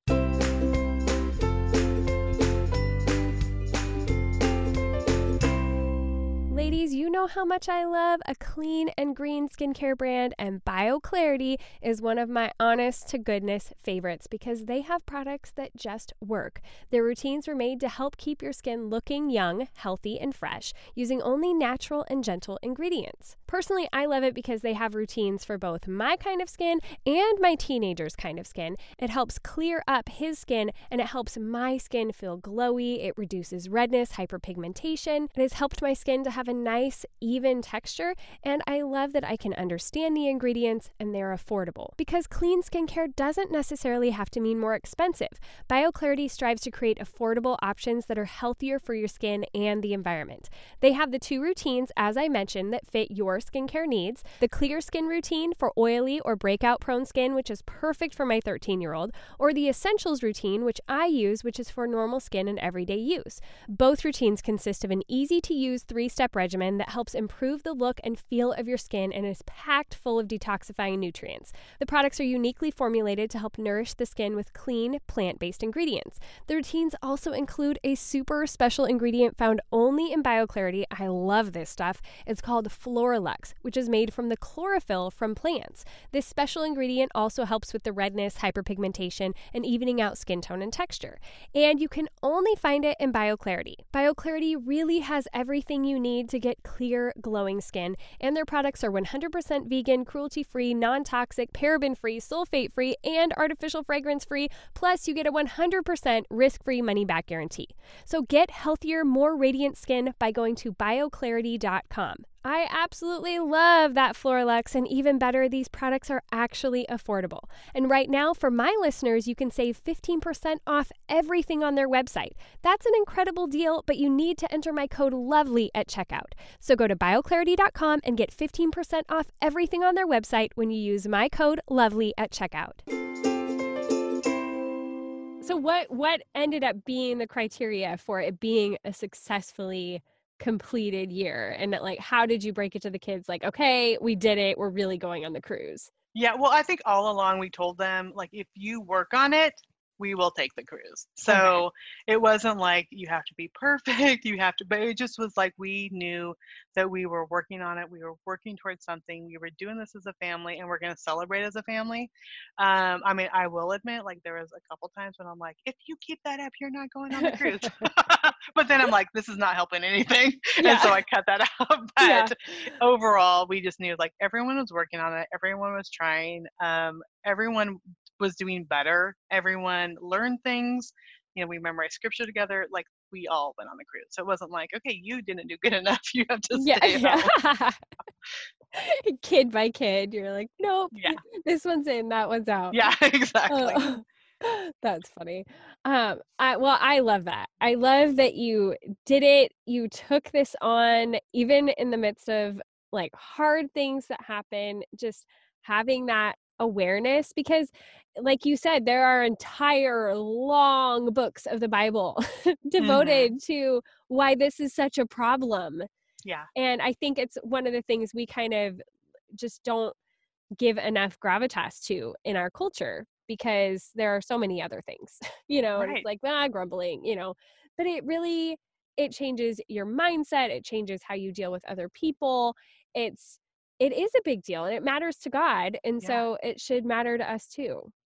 Ladies, you know how much I love a clean and green skincare brand, and BioClarity is one of my honest to goodness favorites because they have products that just work. Their routines were made to help keep your skin looking young, healthy, and fresh using only natural and gentle ingredients. Personally, I love it because they have routines for both my kind of skin and my teenager's kind of skin. It helps clear up his skin and it helps my skin feel glowy. It reduces redness, hyperpigmentation. It has helped my skin to have a nice, even texture, and I love that I can understand the ingredients and they're affordable. Because clean skincare doesn't necessarily have to mean more expensive. BioClarity strives to create affordable options that are healthier for your skin and the environment. They have the two routines, as I mentioned, that fit your skincare needs. The Clear Skin routine for oily or breakout-prone skin, which is perfect for my thirteen-year-old, or the Essentials routine, which I use, which is for normal skin and everyday use. Both routines consist of an easy-to-use three-step regimen that helps improve the look and feel of your skin and is packed full of detoxifying nutrients. The products are uniquely formulated to help nourish the skin with clean, plant-based ingredients. The routines also include a super special ingredient found only in BioClarity. I love this stuff. It's called Floralux, which is made from the chlorophyll from plants. This special ingredient also helps with the redness, hyperpigmentation, and evening out skin tone and texture. And you can only find it in BioClarity. BioClarity really has everything you need to get clear, glowing skin, and their products are one hundred percent vegan, cruelty-free, non-toxic, paraben-free, sulfate-free, and artificial fragrance-free. Plus, you get a one hundred percent risk-free money-back guarantee. So get healthier, more radiant skin by going to bio clarity dot com. I absolutely love that Floralux, and even better, these products are actually affordable. And right now, for my listeners, you can save fifteen percent off everything on their website. That's an incredible deal, but you need to enter my code LOVELY at checkout. So go to bio clarity dot com and get fifteen percent off everything on their website when you use my code LOVELY at checkout. So what what ended up being the criteria for it being a successfully completed year? And that, like, how did you break it to the kids? Like, okay, we did it. We're really going on the cruise. Yeah, well, I think all along we told them, like, if you work on it, we will take the cruise. Okay. So it wasn't like you have to be perfect, you have to, but it just was like we knew that we were working on it. We were working towards something. We were doing this as a family, and we're going to celebrate as a family. Um, I mean, I will admit, like, there was a couple times when I'm like, if you keep that up, you're not going on the cruise. But then I'm like, this is not helping anything. Yeah. And so I cut that out. But Yeah. overall, we just knew, like, everyone was working on it. Everyone was trying. Um, everyone was doing better. Everyone learned things. You know, we memorized scripture together. Like, we all went on the cruise. So it wasn't like, okay, you didn't do good enough. You have to Yeah, stay yeah. home. Kid by kid, you're like, nope, Yeah. this one's in, that one's out. Yeah, exactly. Oh, that's funny. Um, I, well, I love that. I love that you did it. You took this on, even in the midst of like hard things that happen, just having that awareness, because like you said, there are entire long books of the Bible devoted Mm-hmm. to why this is such a problem. Yeah. And I think it's one of the things we kind of just don't give enough gravitas to in our culture, because there are so many other things, you know, and it's Right. like, ah, grumbling, you know, but it really, it changes your mindset. It changes how you deal with other people. It's, it is a big deal and it matters to God. And Yeah. so it should matter to us too.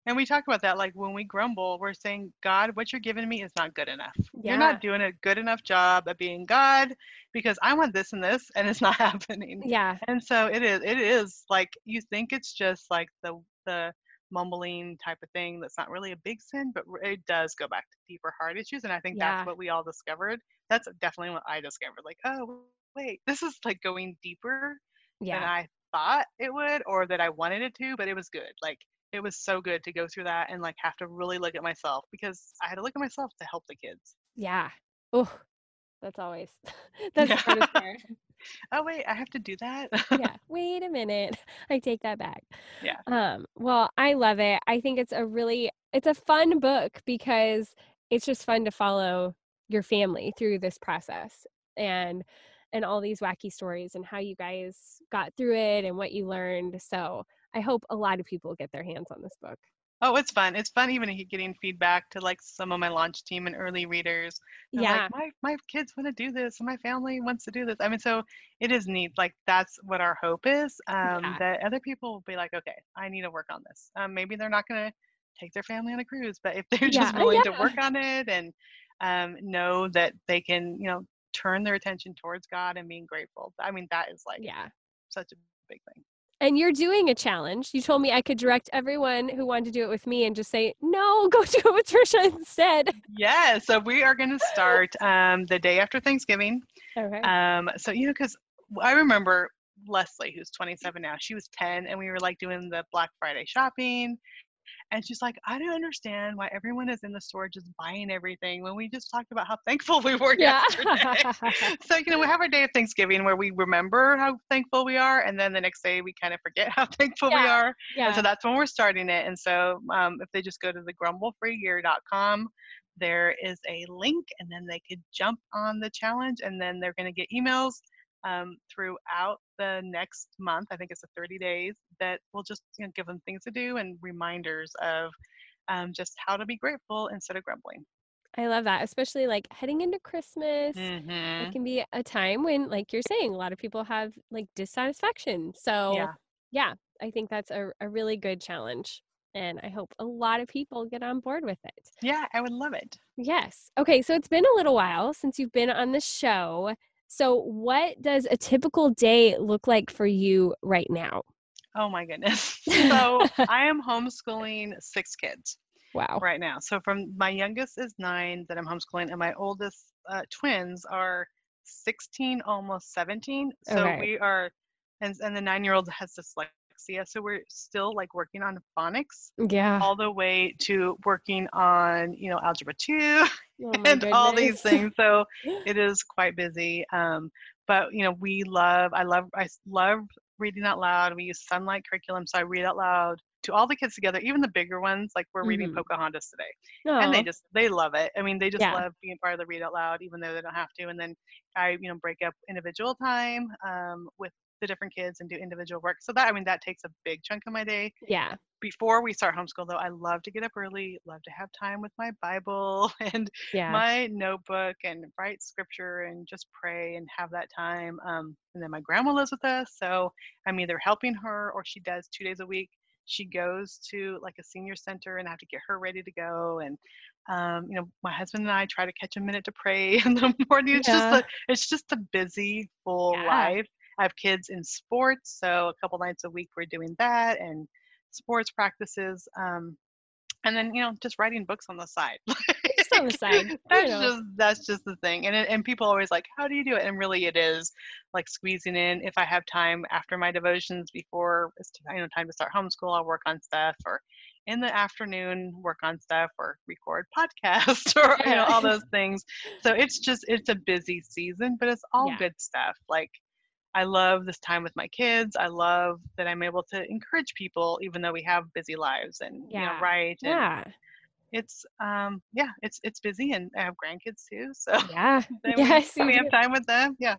And we talk about that, like when we grumble, we're saying, God, what you're giving me is not good enough. You're Yeah. not doing a good enough job of being God because I want this and this and it's not happening. Yeah. And so it is, it is like you think it's just like the the mumbling type of thing that's not really a big sin, but it does go back to deeper heart issues. And I think that's Yeah. what we all discovered. That's definitely what I discovered. Like, oh, wait, this is like going deeper than Yeah. I thought it would or that I wanted it to, but it was good. Like it was so good to go through that and like have to really look at myself because I had to look at myself to help the kids. Yeah. Oh, that's always that's the Yeah. hardest part. Oh wait, I have to do that. Yeah. Wait a minute. I take that back. Yeah. Um, well, I love it. I think it's a really it's a fun book because it's just fun to follow your family through this process and and all these wacky stories and how you guys got through it and what you learned. So, I hope a lot of people get their hands on this book. Oh, it's fun. It's fun even getting feedback to like some of my launch team and early readers. They're like, Yeah. my my kids want to do this, and my family wants to do this. I mean, so it is neat. Like that's what our hope is. Um, Yeah. that other people will be like, okay, I need to work on this. Um, maybe they're not gonna take their family on a cruise, but if they're Yeah. just willing to work Yeah. on it and um, know that they can, you know, turn their attention towards God and being grateful. I mean, that is like Yeah. such a big thing. And you're doing a challenge. You told me I could direct everyone who wanted to do it with me and just say, "No, go do it with Trisha instead." Yeah, so we are going to start um, the day after Thanksgiving. Okay. Um, so, you know, because I remember Leslie, who's twenty-seven now, she was ten, and we were like doing the Black Friday shopping. And she's like, I don't understand why everyone is in the store just buying everything when we just talked about how thankful we were Yeah. yesterday. So, you know, we have our day of Thanksgiving where we remember how thankful we are. And then the next day we kind of forget how thankful we Yeah. are. And so Yeah. that's when we're starting it. And so um, if they just go to the grumble free year dot com, there is a link and then they could jump on the challenge and then they're going to get emails um, throughout the next month. I think it's a thirty days that will just, you know, give them things to do and reminders of um, just how to be grateful instead of grumbling. I love that, especially like heading into Christmas. It Mm-hmm. can be a time when, like you're saying, a lot of people have like dissatisfaction. So, Yeah. yeah, I think that's a, a really good challenge. And I hope a lot of people get on board with it. Yeah, I would love it. Yes. Okay. So it's been a little while since you've been on the show. So, what does a typical day look like for you right now? Oh my goodness. So I am homeschooling six kids Wow. right now. So from my youngest is nine that I'm homeschooling, and my oldest uh, twins are sixteen, almost seventeen. So Okay. we are, and and the nine year old has dyslexia. So we're still like working on phonics, Yeah. all the way to working on you know algebra two Oh my and all these goodness. things. So it is quite busy. Um, but you know we love, I love, I s- love reading out loud. We use Sunlight curriculum, so I read out loud to all the kids together, even the bigger ones. Like we're reading Hmm. Pocahontas today, and they Oh, just they love it. I mean, they just yeah. love being part of the read out loud, even though they don't have to. And then I, you know, break up individual time um, with the different kids and do individual work. So that, I mean, that takes a big chunk of my day. Yeah. Before we start homeschool, though, I love to get up early, love to have time with my Bible and Yeah. my notebook and write scripture and just pray and have that time. Um, and then my grandma lives with us, so I'm either helping her or she does two days a week. She goes to like a senior center and I have to get her ready to go. And um, you know, my husband and I try to catch a minute to pray in the morning. It's just Yeah. a it's just a busy, full Yeah. life. I have kids in sports, so a couple nights a week we're doing that and sports practices. Um, and then you know just writing books on the side. Just on the Like, side, you that's know. just that's just the thing. And it, and people always like, how do you do it? And really it is like squeezing in, if I have time after my devotions before it's you know time to start homeschool, I'll work on stuff, or in the afternoon work on stuff or record podcasts or you know Yeah. all those things. So it's just it's a busy season, but it's all Yeah. good stuff. Like I love this time with my kids. I love that I'm able to encourage people, even though we have busy lives and, you know, Yeah. write. And Yeah. it's, um, yeah, it's, it's busy and I have grandkids too. So Yeah. then we, Yes, you we do. have time with them. Yeah.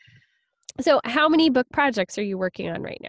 So, how many book projects are you working on right now?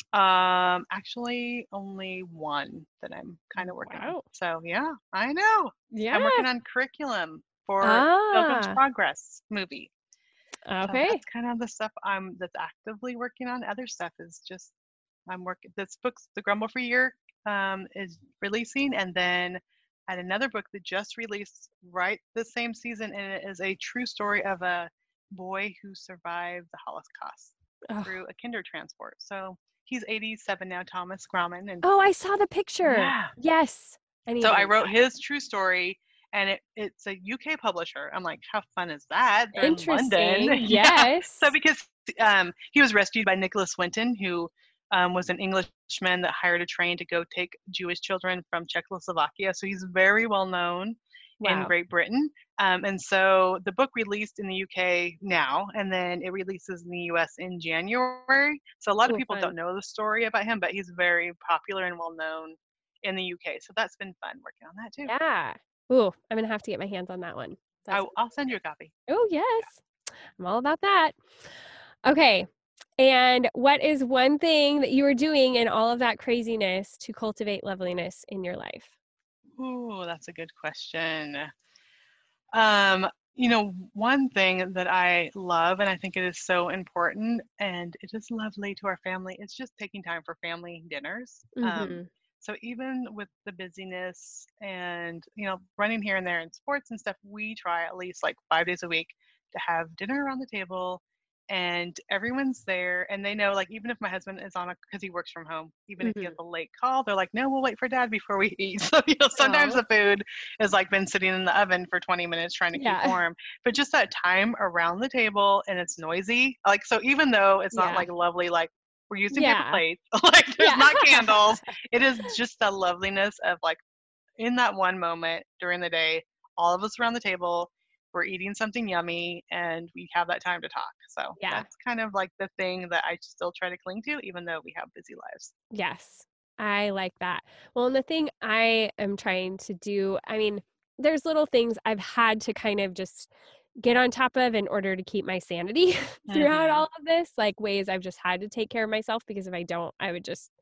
Um, actually only one that I'm kind of working on. Wow. So yeah, I know. Yeah. I'm working on curriculum for Pilgrim's Ah. Progress movie. So Okay. that's kind of the stuff I'm that's actively working on. Other stuff is just I'm working this book's the Grumble Free Year um, is releasing, and then I had another book that just released right the same season, and it is a true story of a boy who survived the Holocaust Oh. through a kinder transport. So he's eighty-seven now, Thomas Grauman, and Oh, I saw the picture. yeah. Yes. I need So to I read wrote that. his true story, and it, it's a U K publisher. I'm like, how fun is that? They're in London. Interesting. Yeah. So Yes. because um, he was rescued by Nicholas Winton, who um, was an Englishman that hired a train to go take Jewish children from Czechoslovakia. So he's very well known in Wow. Great Britain. Um, and so the book released in the U K now, and then it releases in the U S in January. So a lot of Oh, people fun. don't know the story about him, but he's very popular and well known in the U K. So that's been fun working on that too. Yeah. Ooh, I'm gonna have to get my hands on that one. That I, sounds I'll really send you a copy. good. Oh, Yeah. yes. I'm all about that. Okay. And what is one thing that you are doing in all of that craziness to cultivate loveliness in your life? Ooh, that's a good question. Um, you know, one thing that I love, and I think it is so important, and it is lovely to our family, is just taking time for family dinners. Um, Mhm. so even with the busyness and, you know, running here and there in sports and stuff, we try at least like five days a week to have dinner around the table and everyone's there and they know like even if my husband is on a because he works from home, even if he has Mhm. a late call, they're like, no, we'll wait for dad before we eat. So, you know, sometimes Oh, the food has like been sitting in the oven for twenty minutes trying to keep yeah. warm, but just that time around the table and it's noisy, like, so even though it's not Yeah. like lovely, like we're using paper Yeah. plates, like there's Yeah. not candles, it is just the loveliness of like in that one moment during the day, all of us around the table, we're eating something yummy and we have that time to talk. So Yeah. that's kind of like the thing that I still try to cling to, even though we have busy lives. Yes. I like that. Well, and the thing I am trying to do, I mean, there's little things I've had to kind of just get on top of in order to keep my sanity throughout Hmm. all of this, like ways I've just had to take care of myself because if I don't, I would just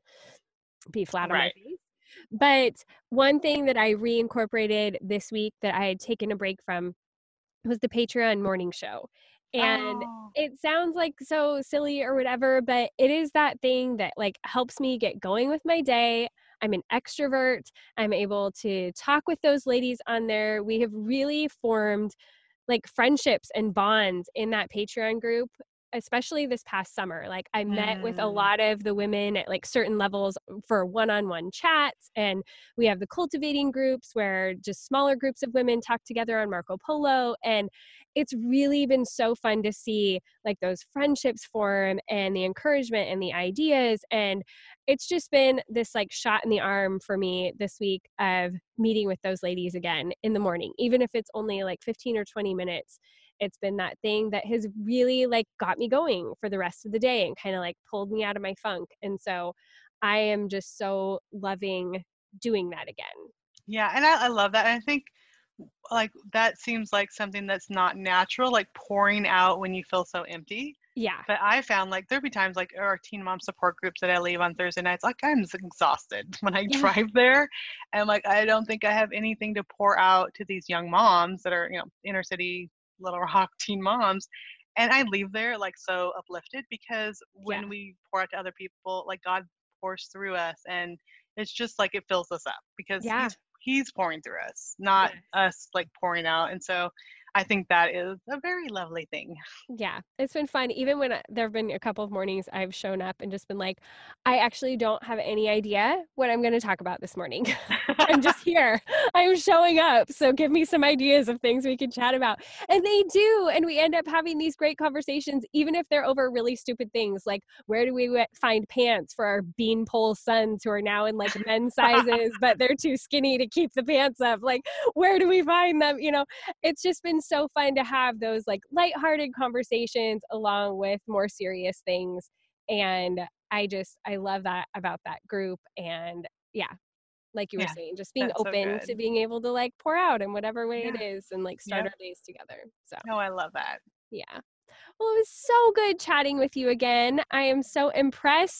be flat on my Right. face. But one thing that I reincorporated this week that I had taken a break from was the Patreon morning show. And Oh, it sounds like so silly or whatever, but it is that thing that like helps me get going with my day. I'm an extrovert. I'm able to talk with those ladies on there. We have really formed like friendships and bonds in that Patreon group, especially this past summer. Like I met with a mm, lot of the women at like certain levels for one-on-one chats, and we have the cultivating groups where just smaller groups of women talk together on Marco Polo, and it's really been so fun to see like those friendships form and the encouragement and the ideas, and it's just been this like shot in the arm for me this week of meeting with those ladies again in the morning, even if it's only like fifteen or twenty minutes. It's been that thing that has really like got me going for the rest of the day and kind of like pulled me out of my funk. And so I am just so loving doing that again. yeah. And I, I love that. And I think like that seems like something that's not natural, like pouring out when you feel so empty. Yeah. But I found like there'd be times like our teen mom support groups that I leave on Thursday nights, like I'm just exhausted when I Yeah. drive there. And like I don't think I have anything to pour out to these young moms that are, you know, inner city Little Rock teen moms. And I leave there like so uplifted because Yeah. when we pour out to other people, like God pours through us and it's just like it fills us up because Yeah. he's he's pouring through us, not Yes. us like pouring out. And so I think that is a very lovely thing. Yeah, it's been fun. Even when I, there have been a couple of mornings I've shown up and just been like, I actually don't have any idea what I'm going to talk about this morning. I'm just here. I'm showing up. So give me some ideas of things we can chat about. And they do. And we end up having these great conversations, even if they're over really stupid things like where do we we- find pants for our beanpole sons who are now in like men's sizes, but they're too skinny to keep the pants up? Like, where do we find them? You know, it's just been so fun to have those like lighthearted conversations along with more serious things. And I just, I love that about that group. And yeah, like you were Yeah, saying, just being that's so open to good. being able to like pour out in whatever way it Yeah. is and like start Yep. our days together. So, Oh, I love that. yeah. Well, it was so good chatting with you again. I am so impressed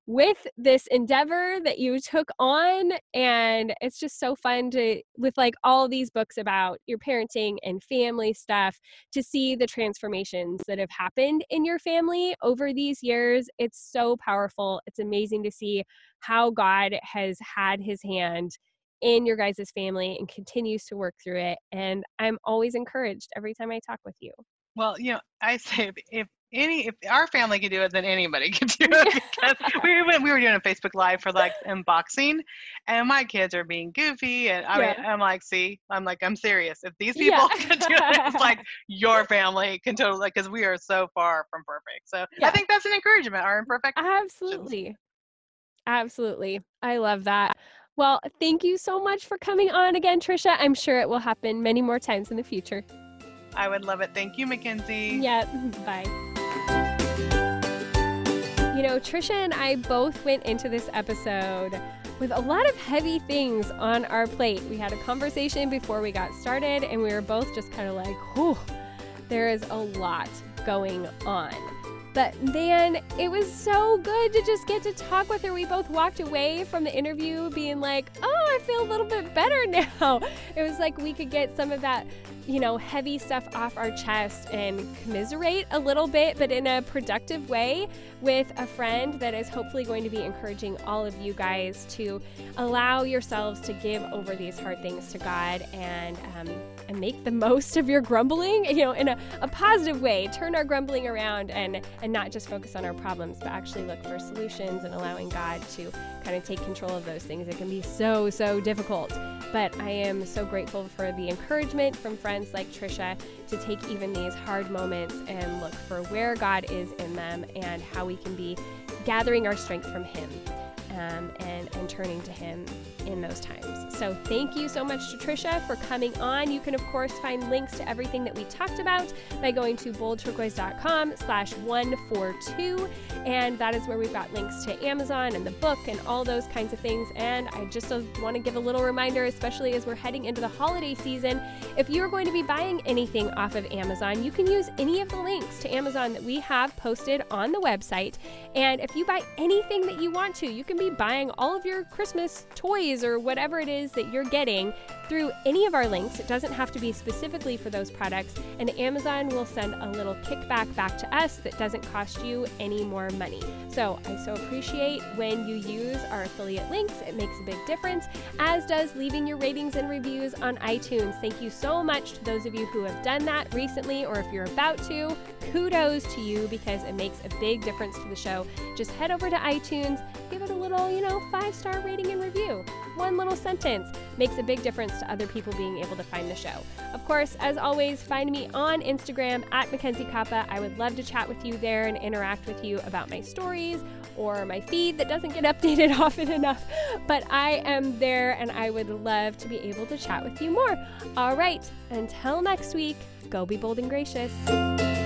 with this endeavor that you took on. And it's just so fun to, with like all these books about your parenting and family stuff, to see the transformations that have happened in your family over these years. It's so powerful. It's amazing to see how God has had his hand in your guys' family and continues to work through it. And I'm always encouraged every time I talk with you. Well, you know, I say if, if any, if our family can do it, then anybody can do it, because we went, we were doing a Facebook Live for like unboxing, and my kids are being goofy, and I Yeah. mean, I'm like, see, I'm like, I'm serious. If these people Yeah. can do it, it's like your family can totally, like, because we are so far from perfect. So Yeah. I think that's an encouragement, our imperfections. Absolutely. Absolutely. I love that. Well, thank you so much for coming on again, Trisha. I'm sure it will happen many more times in the future. I would love it. Thank you, Mackenzie. Yeah. Bye. You know, Trisha and I both went into this episode with a lot of heavy things on our plate. We had a conversation before we got started, and we were both just kind of like, whew, there is a lot going on. But man, it was so good to just get to talk with her. We both walked away from the interview being like, oh, I feel a little bit better now. It was like we could get some of that, you know, heavy stuff off our chest and commiserate a little bit, but in a productive way, with a friend that is hopefully going to be encouraging all of you guys to allow yourselves to give over these hard things to God, and um, and make the most of your grumbling, you know, in a, a positive way. Turn our grumbling around and and not just focus on our problems, but actually look for solutions and allowing God to kind of take control of those things. It can be so, so difficult. But I am so grateful for the encouragement from friends like Trisha to take even these hard moments and look for where God is in them and how we can be gathering our strength from Him. Um, and, and turning to Him in those times. So thank you so much to Trisha for coming on. You can, of course, find links to everything that we talked about by going to boldturquoise.com slash 142. And that is where we've got links to Amazon and the book and all those kinds of things. And I just want to give a little reminder, especially as we're heading into the holiday season, if you're going to be buying anything off of Amazon, you can use any of the links to Amazon that we have posted on the website. And if you buy anything that you want to, you can be buying all of your Christmas toys or whatever it is that you're getting through any of our links. It doesn't have to be specifically for those products, and Amazon will send a little kickback back to us that doesn't cost you any more money. So I so appreciate when you use our affiliate links. It makes a big difference, as does leaving your ratings and reviews on iTunes. Thank you so much to those of you who have done that recently, or if you're about to. Kudos to you, because it makes a big difference to the show. Just head over to iTunes, give it a little, you know, five-star rating and review. One little sentence makes a big difference to other people being able to find the show. Of course, as always, find me on Instagram at Mackenzie Kappa. I would love to chat with you there and interact with you about my stories or my feed that doesn't get updated often enough. But I am there, and I would love to be able to chat with you more. All right, until next week, go be bold and gracious.